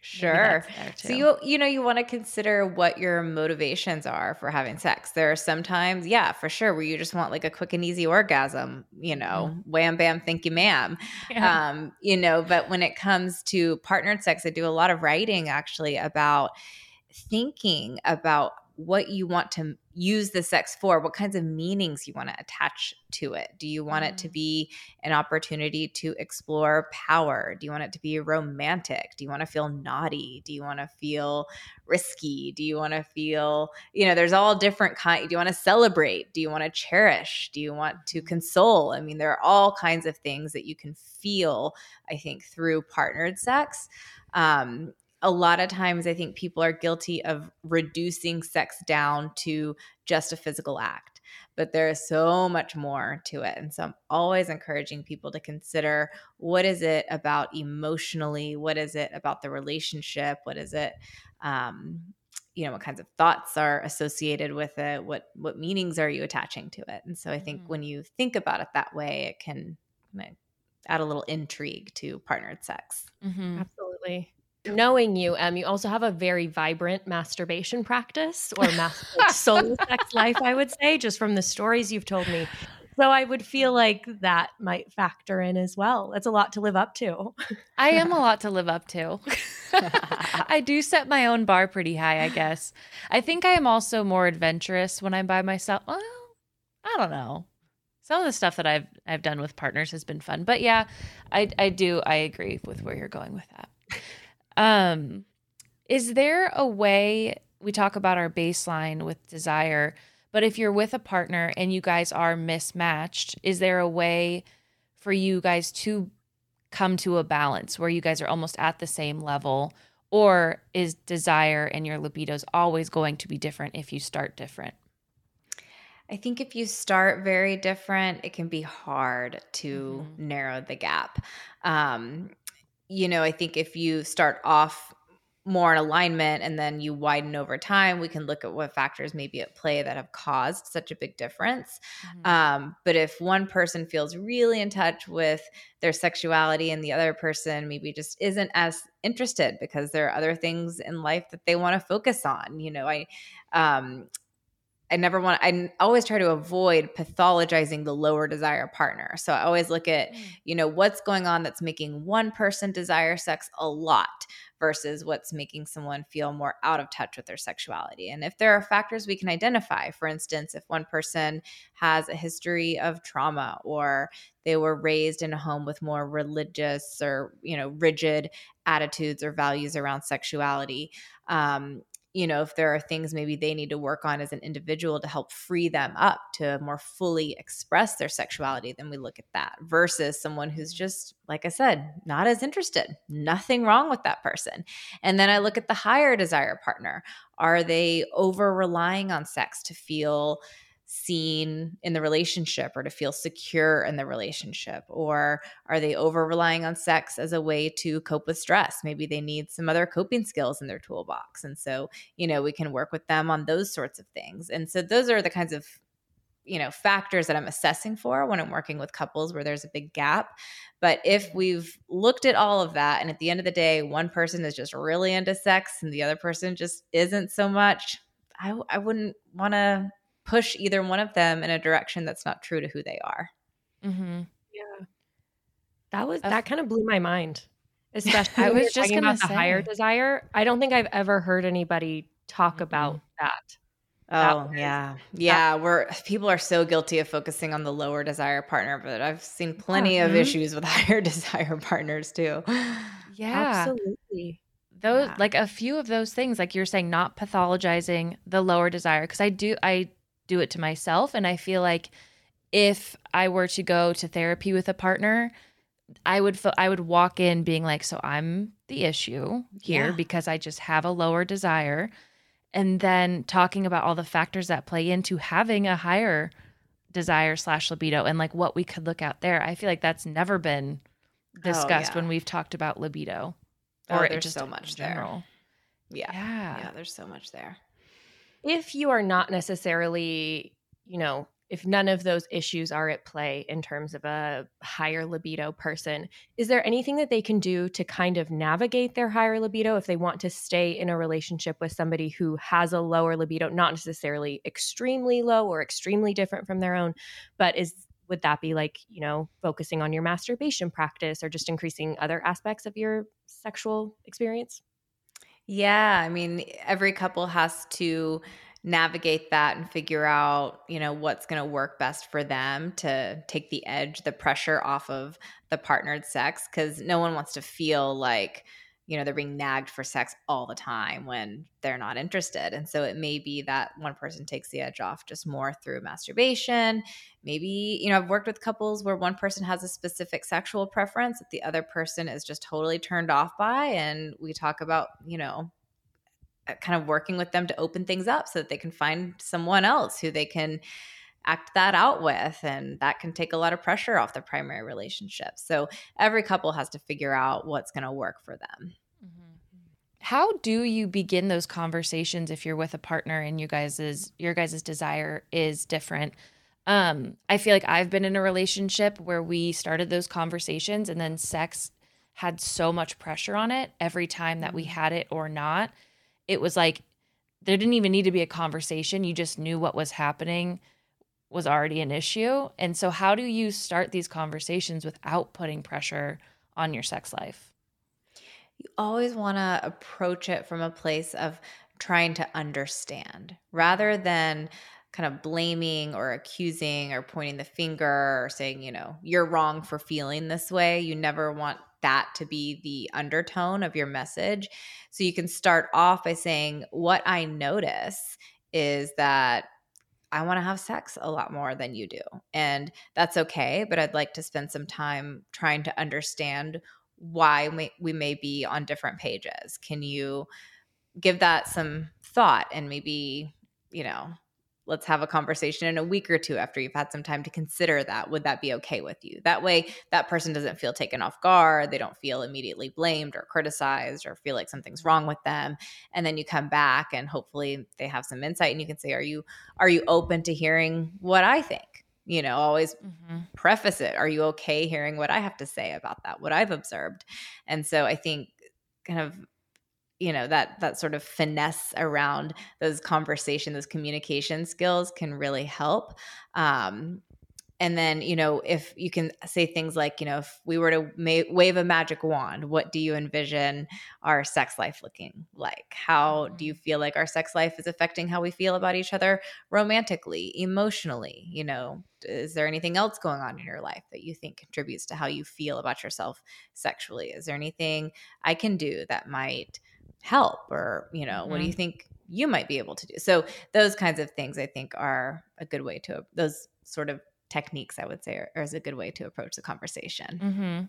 Sure. that's there So too. you you know you want to consider what your motivations are for having sex. There are some times, yeah, for sure, where you just want like a quick and easy orgasm, you know, wham bam, thank you, ma'am. Yeah. Um, you know, but when it comes to partnered sex, I do a lot of writing actually about thinking about what you want to use the sex for, what kinds of meanings you want to attach to it. Do you want it to be an opportunity to explore power? Do you want it to be romantic? Do you want to feel naughty? Do you want to feel risky? Do you want to feel, you know, there's all different kinds. Do you want to celebrate? Do you want to cherish? Do you want to console? I mean, there are all kinds of things that you can feel, I think, through partnered sex. Um, a lot of times I think people are guilty of reducing sex down to just a physical act, but there is so much more to it. And so I'm always encouraging people to consider, what is it about emotionally? What is it about the relationship? What is it, um, you know, what kinds of thoughts are associated with it? What, what meanings are you attaching to it? And so I think Mhm. when you think about it that way, it can kind of add a little intrigue to partnered sex. Mhm. Absolutely. Knowing you, Em, you also have a very vibrant masturbation practice or mas- like solo sex life, I would say, just from the stories you've told me. So I would feel like that might factor in as well. That's a lot to live up to. I am a lot to live up to. I do set my own bar pretty high, I guess. I think I am also more adventurous when I'm by myself. Well, I don't know. Some of the stuff that I've I've done with partners has been fun. But yeah, I I do I agree with where you're going with that. Um, is there a way, we talk about our baseline with desire, but if you're with a partner and you guys are mismatched, is there a way for you guys to come to a balance where you guys are almost at the same level? Or is desire and your libidos always going to be different if you start different? I think if you start very different, it can be hard to Mhm. narrow the gap. Um, you know, I think if you start off more in alignment and then you widen over time, we can look at what factors may be at play that have caused such a big difference. Mhm. Um, but if one person feels really in touch with their sexuality and the other person maybe just isn't as interested because there are other things in life that they want to focus on, you know, I, um, I never want, I always try to avoid pathologizing the lower desire partner. So I always look at, you know, what's going on that's making one person desire sex a lot versus what's making someone feel more out of touch with their sexuality. And if there are factors we can identify, for instance, if one person has a history of trauma or they were raised in a home with more religious or, you know, rigid attitudes or values around sexuality, um, you know, if there are things maybe they need to work on as an individual to help free them up to more fully express their sexuality, then we look at that versus someone who's just, like I said, not as interested. Nothing wrong with that person. And then I look at the higher desire partner. Are they over relying on sex to feel seen in the relationship or to feel secure in the relationship? Or are they over relying on sex as a way to cope with stress? Maybe they need some other coping skills in their toolbox. And so, you know, we can work with them on those sorts of things. And so those are the kinds of, you know, factors that I'm assessing for when I'm working with couples where there's a big gap. But if we've looked at all of that and at the end of the day, one person is just really into sex and the other person just isn't so much, I, I wouldn't want to push either one of them in a direction that's not true to who they are. Mm-hmm. Yeah. That was Of- that kind of blew my mind. Especially I when was you're just talking gonna about the higher say. desire. I don't think I've ever heard anybody talk about that. That Oh, was- yeah. Yeah. We're people are so guilty of focusing on the lower desire partner, but I've seen plenty of Mhm. issues with higher desire partners too. Yeah. Absolutely. Those Yeah. like a few of those things, like you're saying, not pathologizing the lower desire. Because I do I do it to myself. And I feel like if I were to go to therapy with a partner, I would feel I would walk in being like, so I'm the issue here Yeah. because I just have a lower desire. And then talking about all the factors that play into having a higher desire slash libido and like what we could look at there. I feel like that's never been discussed yeah. when we've talked about libido. Oh, it there's just so in much there. general. Yeah. Yeah. Yeah. There's so much there. If you are not necessarily, you know, if none of those issues are at play in terms of a higher libido person, is there anything that they can do to kind of navigate their higher libido if they want to stay in a relationship with somebody who has a lower libido, not necessarily extremely low or extremely different from their own, but is would that be like, you know, focusing on your masturbation practice or just increasing other aspects of your sexual experience? Yeah, I mean, every couple has to navigate that and figure out, you know, what's going to work best for them to take the edge, the pressure off of the partnered sex, because no one wants to feel like, you know, they're being nagged for sex all the time when they're not interested. And so it may be that one person takes the edge off just more through masturbation. Maybe, you know, I've worked with couples where one person has a specific sexual preference that the other person is just totally turned off by. And we talk about, you know, kind of working with them to open things up so that they can find someone else who they can act that out with. And that can take a lot of pressure off the primary relationship. So every couple has to figure out what's going to work for them. How do you begin those conversations if you're with a partner and you guys' your guys' desire is different? Um, I feel like I've been in a relationship where we started those conversations and then sex had so much pressure on it every time that we had it or not. It was like there didn't even need to be a conversation. You just knew what was happening was already an issue. And so how do you start these conversations without putting pressure on your sex life? You always want to approach it from a place of trying to understand rather than kind of blaming or accusing or pointing the finger or saying, you know, you're wrong for feeling this way. You never want that to be the undertone of your message. So you can start off by saying, what I notice is that I want to have sex a lot more than you do. And that's okay, but I'd like to spend some time trying to understand why we, we may be on different pages. Can you give that some thought and maybe, you know, let's have a conversation in a week or two after you've had some time to consider that. Would that be okay with you? That way that person doesn't feel taken off guard. They don't feel immediately blamed or criticized or feel like something's wrong with them. And then you come back and hopefully they have some insight and you can say, are you, are you open to hearing what I think? You know, always mm-hmm. preface it. Are you okay hearing what I have to say about that, what I've observed? And so I think kind of, you know, that that sort of finesse around those conversation, those communication skills can really help. Um, and then, you know, if you can say things like, you know, if we were to ma- wave a magic wand, what do you envision our sex life looking like? How do you feel like our sex life is affecting how we feel about each other romantically, emotionally? You know, is there anything else going on in your life that you think contributes to how you feel about yourself sexually? Is there anything I can do that might help? Or, you know, mm-hmm. what do you think you might be able to do? So those kinds of things I think are a good way to, those sort of techniques I would say are, are is a good way to approach the conversation. Mm-hmm.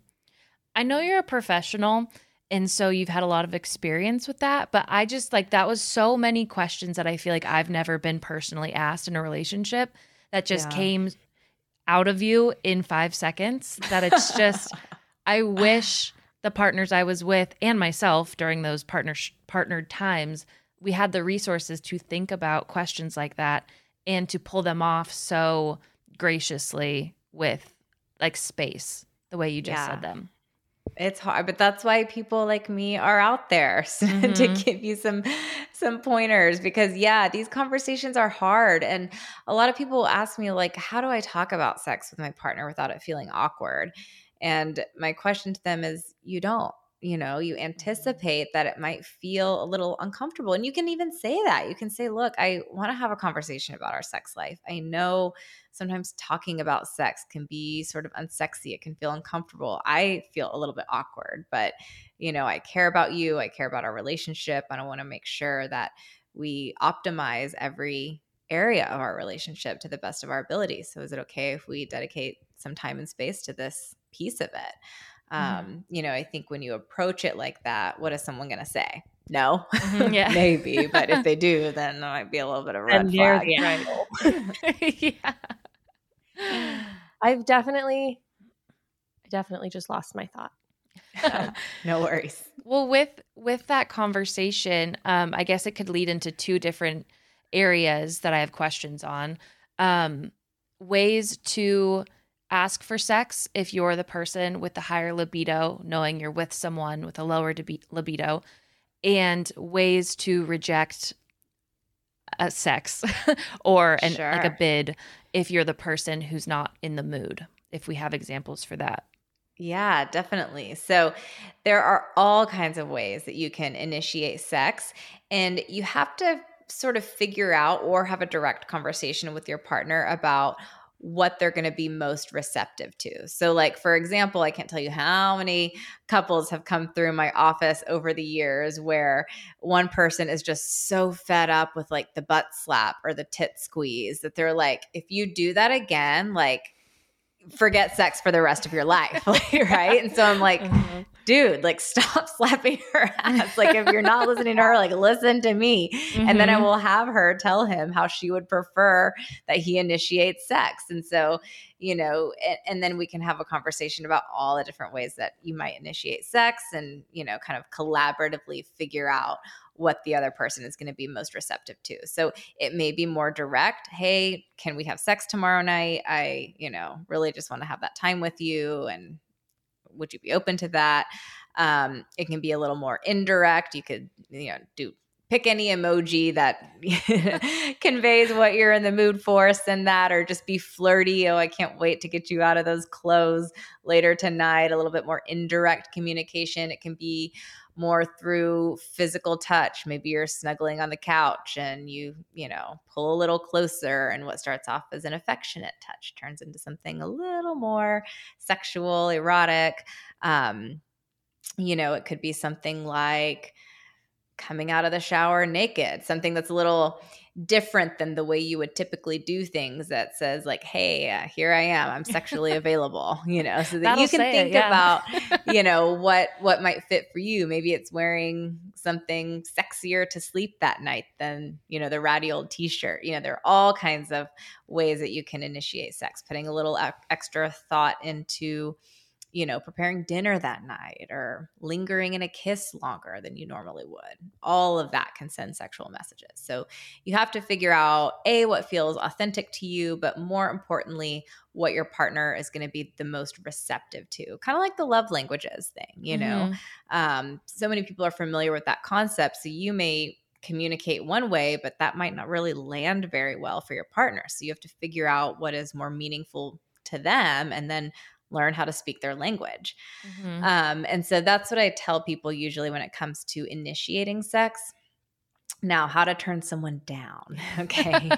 I know you're a professional and so you've had a lot of experience with that, but I just like, that was so many questions that I feel like I've never been personally asked in a relationship that just yeah. came out of you in five seconds that it's just, I wish the partners I was with and myself during those partner partnered times, we had the resources to think about questions like that and to pull them off so graciously with like space, the way you just yeah. said them. It's hard, but that's why people like me are out there mm-hmm. to give you some some pointers because yeah, these conversations are hard. And a lot of people ask me like, how do I talk about sex with my partner without it feeling awkward? And my question to them is, you don't. You know, you anticipate that it might feel a little uncomfortable. And you can even say that. You can say, look, I want to have a conversation about our sex life. I know sometimes talking about sex can be sort of unsexy. It can feel uncomfortable. I feel a little bit awkward, but, you know, I care about you. I care about our relationship. And I want to make sure that we optimize every area of our relationship to the best of our ability. So is it okay if we dedicate some time and space to this piece of it? Um, mm-hmm. You know, I think when you approach it like that, what is someone going to say? No, mm-hmm, yeah. maybe. But if they do, then there might be a little bit of a red flag. Right. yeah. I've definitely, I definitely just lost my thought. So, no worries. Well, with, with that conversation, um, I guess it could lead into two different areas that I have questions on. Um, ways to ask for sex if you're the person with the higher libido, knowing you're with someone with a lower debi- libido, and ways to reject a sex or an, like a Sure. bid if you're the person who's not in the mood, if we have examples for that. Yeah, definitely. So there are all kinds of ways that you can initiate sex, and you have to sort of figure out or have a direct conversation with your partner about what they're going to be most receptive to. So, like, for example, I can't tell you how many couples have come through my office over the years where one person is just so fed up with like the butt slap or the tit squeeze that they're like, if you do that again, like, forget sex for the rest of your life. Right. And so I'm like, Mhm. dude, like, stop slapping her ass. Like, if you're not listening to her, like, listen to me. And then I Mhm. will have her tell him how she would prefer that he initiates sex. And so, you know, and, and then we can have a conversation about all the different ways that you might initiate sex and, you know, kind of collaboratively figure out what the other person is going to be most receptive to. So it may be more direct. Hey, can we have sex tomorrow night? I, you know, really just want to have that time with you. And would you be open to that? Um, it can be a little more indirect. You could, you know, do pick any emoji that conveys what you're in the mood for, send that, or just be flirty. Oh, I can't wait to get you out of those clothes later tonight. A little bit more indirect communication. It can be more through physical touch. Maybe you're snuggling on the couch and you, you know, pull a little closer, and what starts off as an affectionate touch turns into something a little more sexual, erotic. Um, you know, it could be something like coming out of the shower naked, something that's a little different than the way you would typically do things, that says like, hey, uh, here I am, I'm sexually available, you know, so that That'll you can say it, think yeah. about, you know, what what might fit for you. Maybe it's wearing something sexier to sleep that night than, you know, the ratty old t-shirt. You know, there are all kinds of ways that you can initiate sex, putting a little ec- extra thought into, you know, preparing dinner that night or lingering in a kiss longer than you normally would. All of that can send sexual messages. So you have to figure out, A, what feels authentic to you, but more importantly, what your partner is going to be the most receptive to. Kind of like the love languages thing, you know? Mhm. Um, so many people are familiar with that concept. So you may communicate one way, but that might not really land very well for your partner. So you have to figure out what is more meaningful to them and then learn how to speak their language. Mhm. Um, and so that's what I tell people usually when it comes to initiating sex. Now, how to turn someone down. Okay.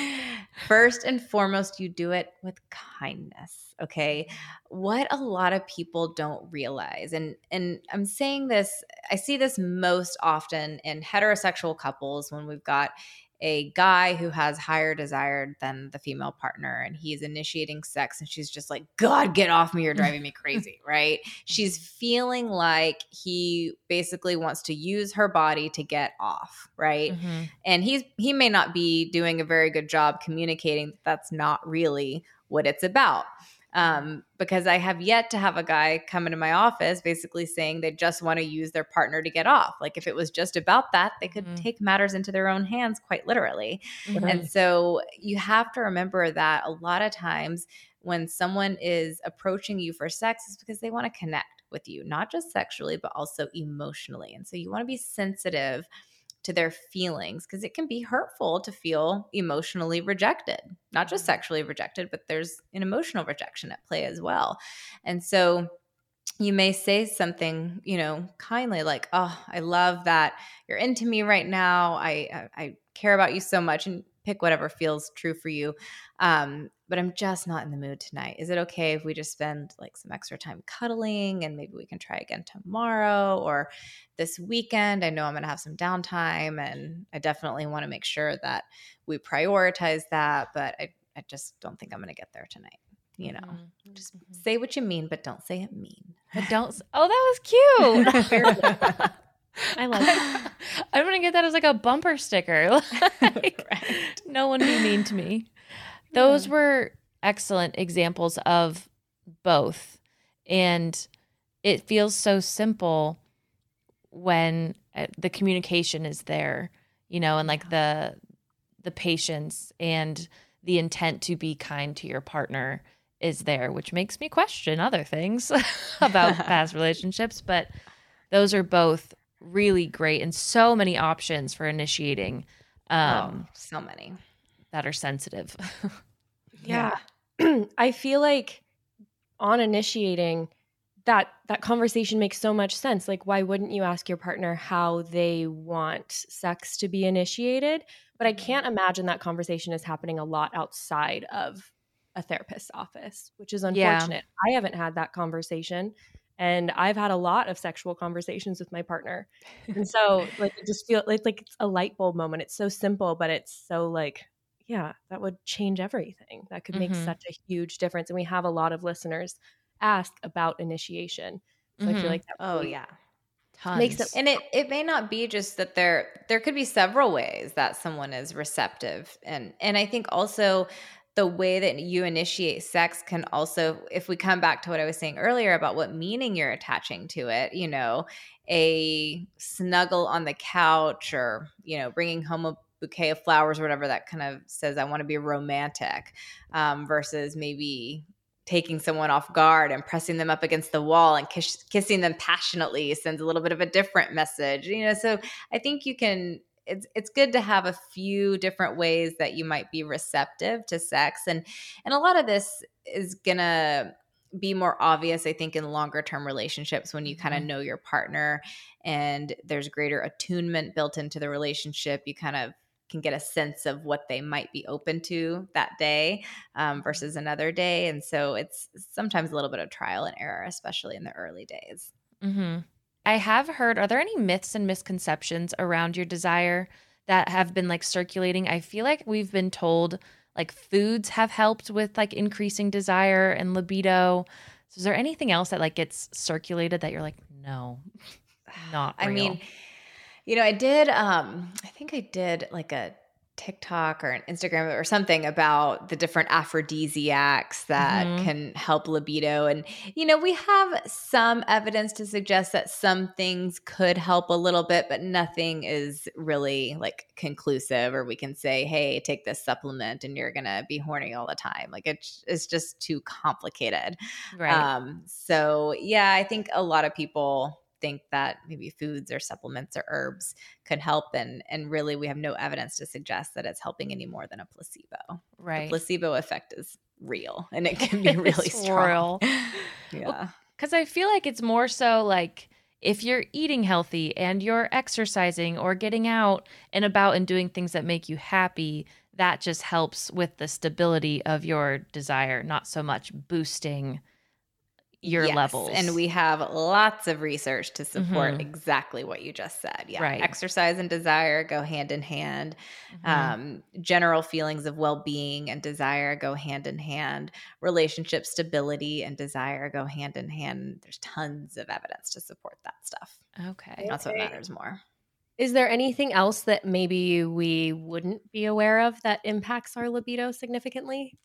First and foremost, you do it with kindness. Okay. What a lot of people don't realize, and and I'm saying this, I see this most often in heterosexual couples when we've got a guy who has higher desire than the female partner and he's initiating sex and she's just like, God, get off me, you're driving me crazy, right? She's feeling like he basically wants to use her body to get off, right? Mhm. And he's he may not be doing a very good job communicating that that's not really what it's about. Um, because I have yet to have a guy come into my office basically saying they just want to use their partner to get off. Like, if it was just about that, they could Mhm. take matters into their own hands, quite literally. Mhm. And so you have to remember that a lot of times when someone is approaching you for sex, is because they want to connect with you, not just sexually, but also emotionally. And so you want to be sensitive to their feelings, because it can be hurtful to feel emotionally rejected, not just sexually rejected, but there's an emotional rejection at play as well. And so you may say something, you know, kindly, like, oh, I love that you're into me right now. I, I, I care about you so much, and pick whatever feels true for you. Um, but I'm just not in the mood tonight. Is it okay if we just spend like some extra time cuddling and maybe we can try again tomorrow or this weekend? I know I'm going to have some downtime and I definitely want to make sure that we prioritize that, but I, I just don't think I'm going to get there tonight. You know, Mhm. just say what you mean, but don't say it mean. But don't. s- Oh, that was cute. I like it. I'm gonna get that as like a bumper sticker. Like, Right. no one be mean to me. Those were excellent examples of both, and it feels so simple when uh, the communication is there, you know, and like the the patience and the intent to be kind to your partner is there, which makes me question other things about past relationships. But those are both really great and so many options for initiating um, oh, so many that are sensitive. Yeah. I feel like on initiating, that that conversation makes so much sense. Like, why wouldn't you ask your partner how they want sex to be initiated? But I can't imagine that conversation is happening a lot outside of a therapist's office, which is Yeah. unfortunate. I haven't had that conversation, and I've had a lot of sexual conversations with my partner. And so like it just feel like like it's a light bulb moment. It's so simple, but it's so like, yeah, that would change everything. That could make Mhm. such a huge difference. And we have a lot of listeners ask about initiation. So I Mhm. feel like that oh really yeah Tons. makes it and it it may not be just that there there could be several ways that someone is receptive, and and I think also the way that you initiate sex can also, if we come back to what I was saying earlier about what meaning you're attaching to it, you know, a snuggle on the couch, or you know, bringing home a bouquet of flowers or whatever that kind of says I want to be romantic, um, versus maybe taking someone off guard and pressing them up against the wall and kiss, kissing them passionately sends a little bit of a different message, you know. So I think you can, it's it's good to have a few different ways that you might be receptive to sex, and and a lot of this is gonna be more obvious, I think, in longer term relationships when you kind of Mhm. know your partner and there's greater attunement built into the relationship. You kind of can get a sense of what they might be open to that day, um, versus another day. And so it's sometimes a little bit of trial and error, especially in the early days. Mm-hmm. I have heard, are there any myths and misconceptions around your desire that have been like circulating? I feel like we've been told like foods have helped with like increasing desire and libido. So is there anything else that like gets circulated that you're like, no, not I real? mean, you know, I did, um, I think I did like a TikTok or an Instagram or something about the different aphrodisiacs that Mhm. can help libido. And, you know, we have some evidence to suggest that some things could help a little bit, but nothing is really like conclusive, or we can say, hey, take this supplement and you're going to be horny all the time. Like it's, it's just too complicated. Right. Um, so, yeah, I think a lot of people think that maybe foods or supplements or herbs could help, and and really we have no evidence to suggest that it's helping any more than a placebo. The Right. placebo effect is real, and it can be really It's strong. real. Yeah. Because I feel like it's more so like if you're eating healthy and you're exercising or getting out and about and doing things that make you happy, that just helps with the stability of your desire, not so much boosting your Yes, levels. and we have lots of research to support Mhm. exactly what you just said. Yeah, Right. exercise and desire go hand in hand. Mhm. Um, general feelings of well-being and desire go hand in hand. Relationship stability and desire go hand in hand. There's tons of evidence to support that stuff. Okay. That's what Okay. matters more. Is there anything else that maybe we wouldn't be aware of that impacts our libido significantly?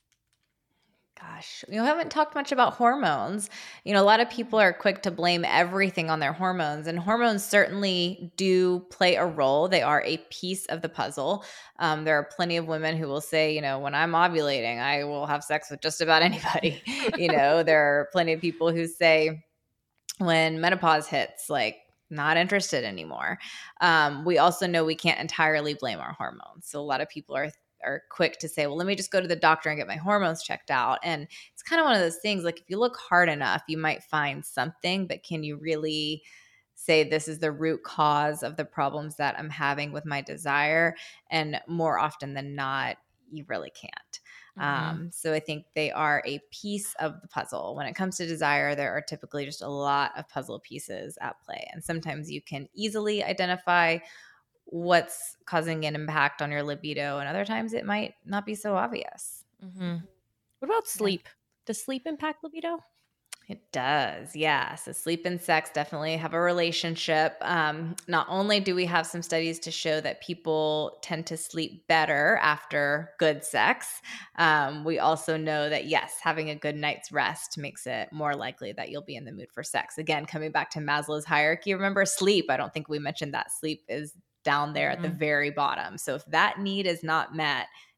Gosh, you haven't talked much about hormones. You know, a lot of people are quick to blame everything on their hormones, and hormones certainly do play a role. They are a piece of the puzzle. Um, there are plenty of women who will say, you know, when I'm ovulating, I will have sex with just about anybody. You know, there are plenty of people who say when menopause hits, like, not interested anymore. Um, we also know we can't entirely blame our hormones. So a lot of people are are quick to say, well, let me just go to the doctor and get my hormones checked out. And it's kind of one of those things, like if you look hard enough, you might find something, but can you really say this is the root cause of the problems that I'm having with my desire? And more often than not, you really can't. Mhm. Um, so I think they are a piece of the puzzle. When it comes to desire, there are typically just a lot of puzzle pieces at play. And sometimes you can easily identify what's causing an impact on your libido, and other times it might not be so obvious. Mhm. What about sleep? Does sleep impact libido? It does, yeah. So sleep and sex definitely have a relationship. Um, not only do we have some studies to show that people tend to sleep better after good sex, um, we also know that, yes, having a good night's rest makes it more likely that you'll be in the mood for sex. Again, coming back to Maslow's hierarchy, remember sleep. I don't think we mentioned that sleep is down there at the Mhm. very bottom. So if that need is not met,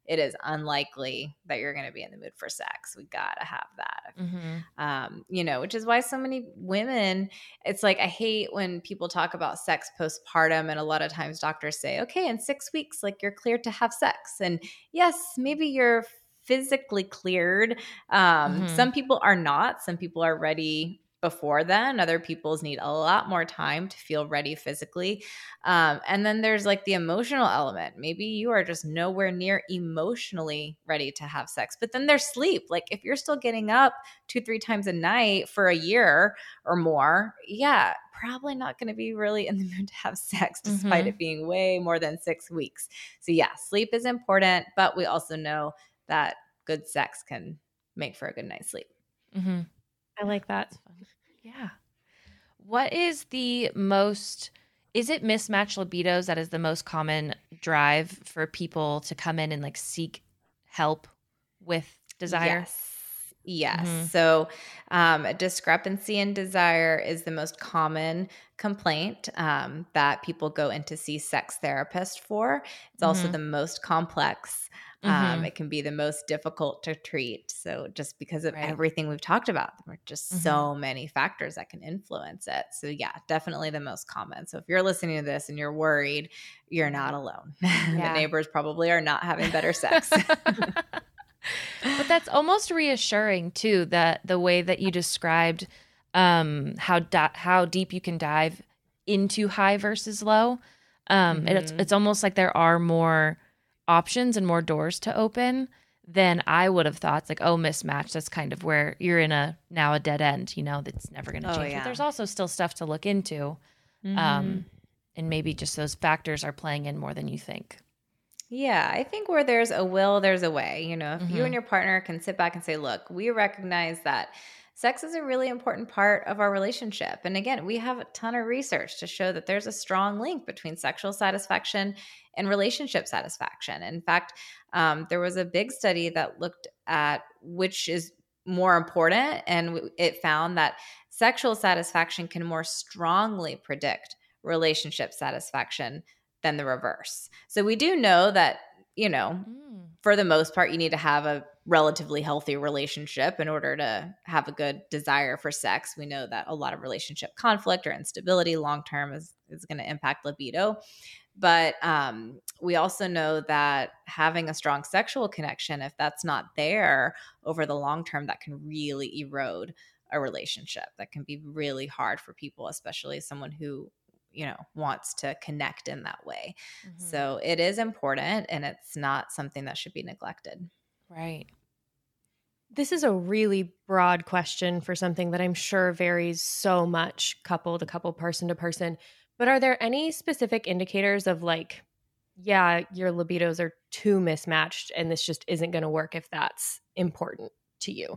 it is unlikely that you're going to be in the mood for sex. We got to have that. Mm-hmm. Um, you know, which is why so many women, it's like, I hate when people talk about sex postpartum, and a lot of times doctors say, okay, in six weeks, like you're cleared to have sex. And yes, maybe you're physically cleared. Um, Mhm. Some people are not. Some people are ready before then. Other people's need a lot more time to feel ready physically. Um, and then there's like the emotional element. Maybe you are just nowhere near emotionally ready to have sex. But then there's sleep. Like if you're still getting up two, three times a night for a year or more, yeah, probably not going to be really in the mood to have sex, despite Mhm. it being way more than six weeks. So yeah, sleep is important, but we also know that good sex can make for a good night's sleep. Mm-hmm. I like that. That's fun. Yeah. What is the most, is it mismatched libidos that is the most common drive for people to come in and like seek help with desire? Yes. Yes. Mhm. So, um, a discrepancy in desire is the most common complaint um, that people go in to see sex therapist for. It's also Mhm. the most complex. Um, Mhm. It can be the most difficult to treat. So, just because of Right. everything we've talked about, there are just Mhm. so many factors that can influence it. So, yeah, definitely the most common. So, if you're listening to this and you're worried, you're not alone. The Yeah. neighbors probably are not having better sex. But that's almost reassuring too, that the way that you described um, how di- how deep you can dive into high versus low. Um, it's Mhm. it's almost like there are more options and more doors to open than I would have thought. It's like, oh, mismatch. That's kind of where you're in a now a dead end. You know, that's never going to Oh, change. yeah. But there's also still stuff to look into, Mhm. um, and maybe just those factors are playing in more than you think. Yeah, I think where there's a will, there's a way. You know, if you Mhm. and your partner can sit back and say, look, we recognize that sex is a really important part of our relationship. And again, we have a ton of research to show that there's a strong link between sexual satisfaction and relationship satisfaction. In fact, um, there was a big study that looked at which is more important, and w- it found that sexual satisfaction can more strongly predict relationship satisfaction than the reverse. So we do know that, you know, Mm. for the most part, you need to have a relatively healthy relationship in order to have a good desire for sex. We know that a lot of relationship conflict or instability long term is, is going to impact libido. But um, we also know that having a strong sexual connection, if that's not there over the long term, that can really erode a relationship. That can be really hard for people, especially someone who, you know, wants to connect in that way. Mhm. So it is important, and it's not something that should be neglected. Right. This is a really broad question for something that I'm sure varies so much couple to couple, person to person. But are there any specific indicators of like, yeah, your libidos are too mismatched and this just isn't going to work if that's important to you?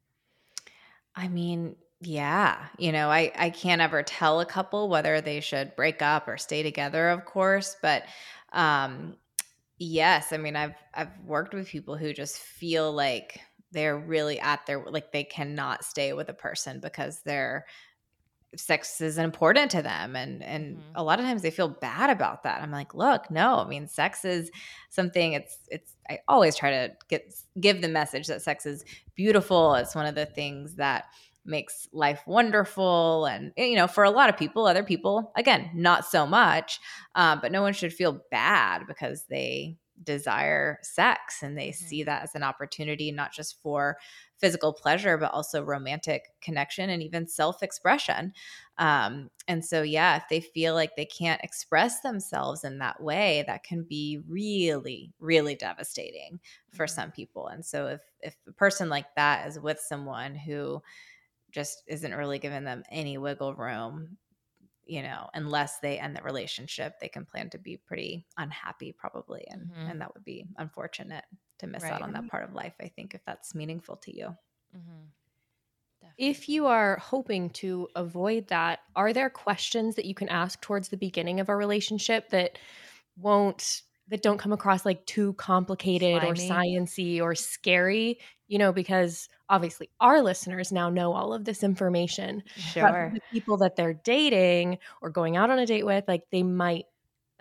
I mean, yeah, you know, I I can't ever tell a couple whether they should break up or stay together, of course, but um yes, I mean, I've I've worked with people who just feel like they're really at their, like they cannot stay with a person because their sex is important to them, and and Mhm. a lot of times they feel bad about that. I'm like, look, no, I mean, sex is something, it's it's I always try to get give the message that sex is beautiful. It's one of the things that makes life wonderful, and you know, for a lot of people, other people, again, not so much, um, but no one should feel bad because they desire sex and they Mhm. see that as an opportunity, not just for physical pleasure, but also romantic connection and even self-expression. Um, and so, yeah, if they feel like they can't express themselves in that way, that can be really, really devastating for Mhm. some people. And so, if if a person like that is with someone who just isn't really giving them any wiggle room, you know, unless they end the relationship, they can plan to be pretty unhappy probably. And Mhm. and that would be unfortunate to miss out Right. on that part of life, I think, if that's meaningful to you. Mhm. If you are hoping to avoid that, are there questions that you can ask towards the beginning of a relationship that won't that don't come across like too complicated or Slimy. sciency or scary? You know, because obviously our listeners now know all of this information. But for Sure. the people that they're dating or going out on a date with, like they might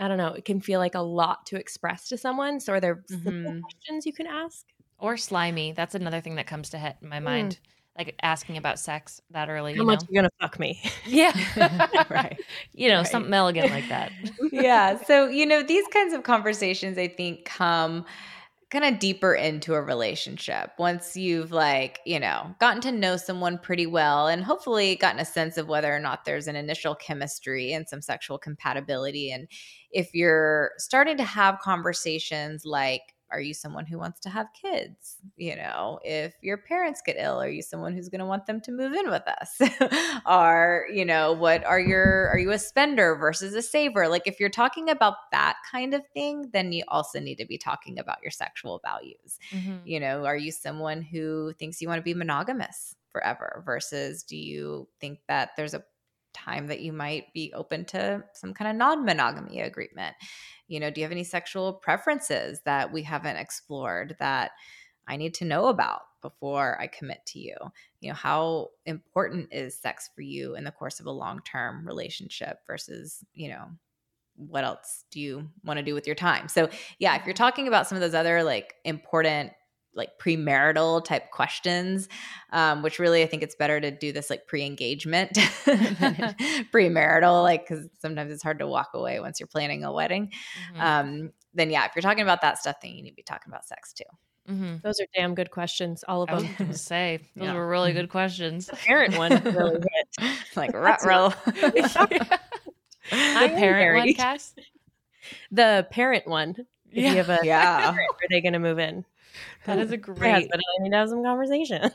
I don't know, it can feel like a lot to express to someone. So are there simple Mhm. questions you can ask? Or slimy. That's another thing that comes to head in my mind. Like asking about sex that early. How you much know? are you gonna fuck me? Yeah. Right. You know, Right. something elegant like that. Yeah. So, you know, these kinds of conversations, I think, come kind of deeper into a relationship once you've, like, you know, gotten to know someone pretty well and hopefully gotten a sense of whether or not there's an initial chemistry and some sexual compatibility. And if you're starting to have conversations like, are you someone who wants to have kids? You know, if your parents get ill, are you someone who's going to want them to move in with us? Are, you know, what are your, are you a spender versus a saver? Like, if you're talking about that kind of thing, then you also need to be talking about your sexual values. Mhm. You know, are you someone who thinks you want to be monogamous forever versus do you think that there's a time that you might be open to some kind of non-monogamy agreement? You know, do you have any sexual preferences that we haven't explored that I need to know about before I commit to you? You know, how important is sex for you in the course of a long-term relationship versus, you know, what else do you want to do with your time? So, yeah, if you're talking about some of those other like important like premarital type questions, um, which really I think it's better to do this like pre-engagement than premarital, like because sometimes it's hard to walk away once you're planning a wedding. Mhm. Um, then yeah, if you're talking about that stuff, then you need to be talking about sex too. Mhm. Those are damn good questions, all of I was them. going to say, those Yeah. were really good questions. The parent one really hit. Like That's roll. The I am parent one, married. Cass? The parent one. If you have a Yeah. parent, are they going to move in? That is a My great. husband and I need to have some conversation.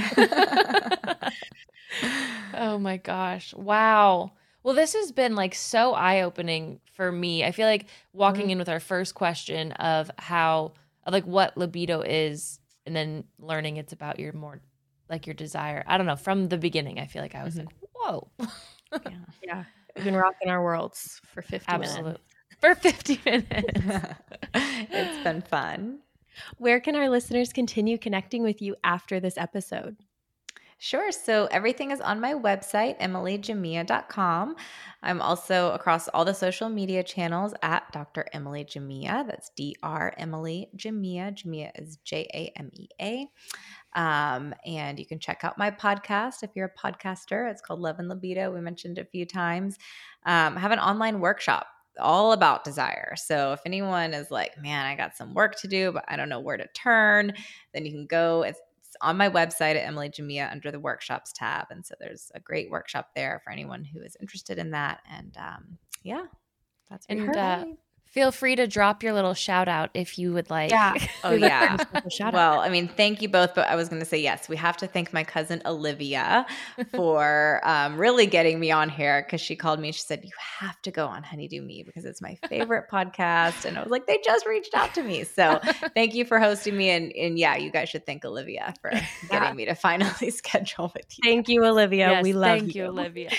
Oh my gosh. Wow. Well, this has been like so eye-opening for me. I feel like walking in with our first question of how of like what libido is and then learning it's about your more like your desire. I don't know, from the beginning I feel like I was like, "Whoa." Yeah. We've been rocking our worlds for fifty Absolutely. minutes. For fifty minutes. It's been fun. Where can our listeners continue connecting with you after this episode? Sure. So everything is on my website, emily jamia dot com. I'm also across all the social media channels at Doctor Emily Jamia. That's D R Emily Jamia. Jamia is J A M E A. Um, and you can check out my podcast if you're a podcaster. It's called Love and Libido. We mentioned it a few times. Um, I have an online workshop all about desire. So if anyone is like, man, I got some work to do, but I don't know where to turn, then you can go. It's on my website at Emily Jamia under the workshops tab. And so there's a great workshop there for anyone who is interested in that. And um, yeah, that's And pretty uh, much. feel free to drop your little shout out if you would like. Yeah. Oh, We look yeah. for a special shout out. Well, I mean, thank you both, but I was going to say, yes, we have to thank my cousin Olivia for um, really getting me on here because she called me. She said, you have to go on Honeydew Me because it's my favorite podcast. And I was like, they just reached out to me. So thank you for hosting me. And, and yeah, you guys should thank Olivia for getting me to finally schedule with you. Thank you, Olivia. Yes, we love thank you, Olivia.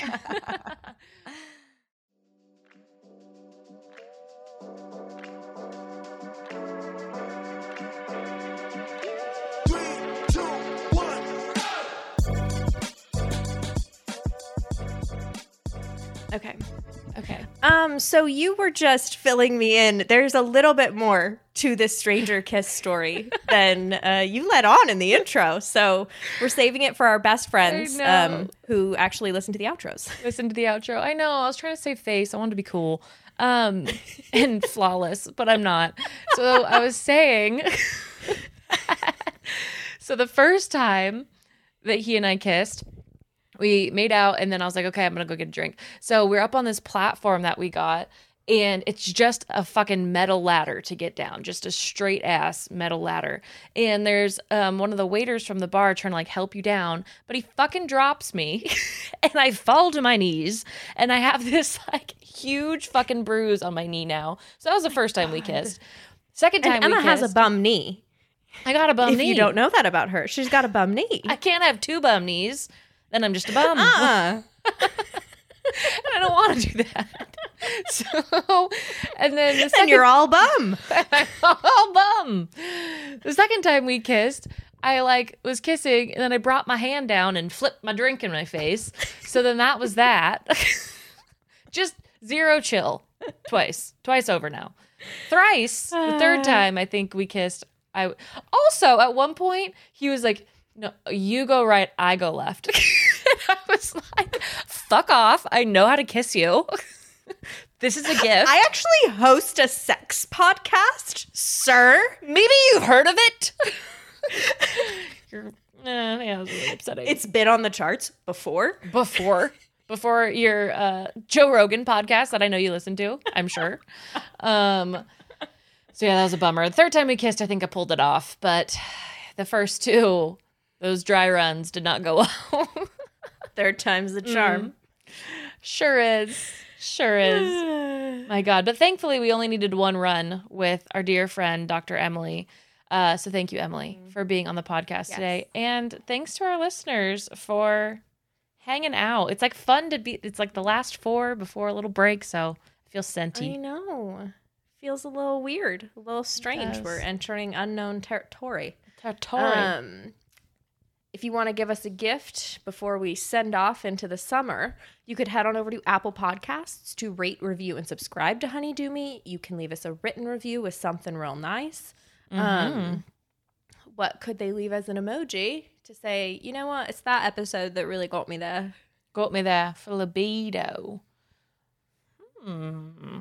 Okay. Okay. Um, so you were just filling me in. There's a little bit more to this stranger kiss story than uh, you let on in the intro. So we're saving it for our best friends know. um, who actually listen to the outros. Listen to the outro. I know. I was trying to save face. I wanted to be cool um, and flawless, but I'm not. So I was saying, so the first time that he and I kissed, we made out and then I was like, okay, I'm going to go get a drink. So we're up on this platform that we got and it's just a fucking metal ladder to get down, just a straight ass metal ladder. And there's um, one of the waiters from the bar trying to like help you down, but he fucking drops me and I fall to my knees and I have this like huge fucking bruise on my knee now. So that was the first time we kissed. Second time And Emma we has kissed, a bum knee. I got a bum if knee. you don't know that about her, she's got a bum knee. I can't have two bum knees. Then I'm just a bum. Uh-uh. And I don't want to do that. So, and then the second And you're all bum. all bum. The second time we kissed, I like was kissing and then I brought my hand down and flipped my drink in my face. So then that was that. Just zero chill. Twice. Twice over now. Thrice. The third time I think we kissed. I also at one point he was like, "No, you go right, I go left." And I was like, "Fuck off. I know how to kiss you." This is a gift. I actually host a sex podcast, sir. Maybe you've heard of it. You're, eh, yeah, it was really upsetting. It's been on the charts before. before before your uh, Joe Rogan podcast that I know you listen to, I'm sure. Um, so yeah, that was a bummer. The third time we kissed, I think I pulled it off, but the first two, those dry runs did not go well. Third time's the charm. Mm. Sure is. Sure is. My God. But thankfully, we only needed one run with our dear friend, Doctor Emily. Uh, so thank you, Emily, for being on the podcast Yes. today. And thanks to our listeners for hanging out. It's like fun to be, it's like the last four before a little break. So I feel I senti. know. Feels a little weird, a little strange. does. We're entering unknown territory. Tartore. Um, if you want to give us a gift before we send off into the summer, you could head on over to Apple Podcasts to rate, review, and subscribe to Honey Do Me. You can leave us a written review with something real nice. Um, what could they leave as an emoji to say, you know what, it's that episode that really got me there? Got me there for libido. Hmm.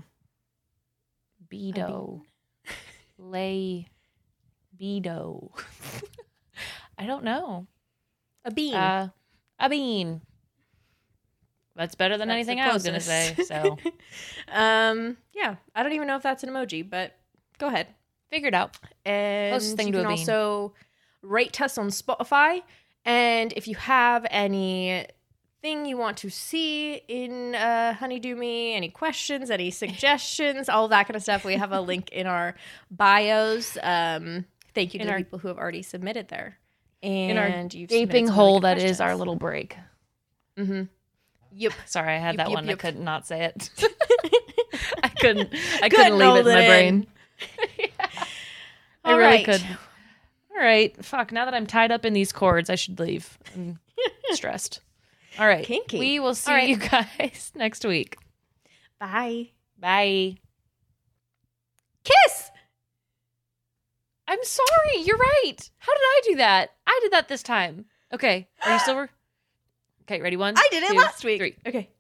Bedo. Lay. Bedo. I don't know. A bean. Uh, a bean. That's better than That's anything the I was going to say. closest. So um, yeah, I don't even know if that's an emoji, but go ahead. figured out. And Closest thing you to a can bean. also rate us on Spotify. And if you have any thing you want to see in uh, Honeydew Me, any questions, any suggestions, all of that kind of stuff, we have a link in our bios. Um, thank you to In the our- people who have already submitted there. And In our you've gaping submitted some hole really that good is our questions. little break. Mm-hmm. Yep. Sorry, I had Yup, that yup, one. yup. I couldn't not say it. I couldn't. I Couldn't couldn't leave it hold in my it brain. in. I All really right. could. All right. Fuck. Now that I'm tied up in these cords, I should leave. I'm stressed. All right. Kinky. We will see All right. you guys next week. Bye. Bye. Kiss. I'm sorry. You're right. How did I do that? I did that this time. Okay. Are you still? Re- okay. Ready? One. I did it two, last week. Three. Okay.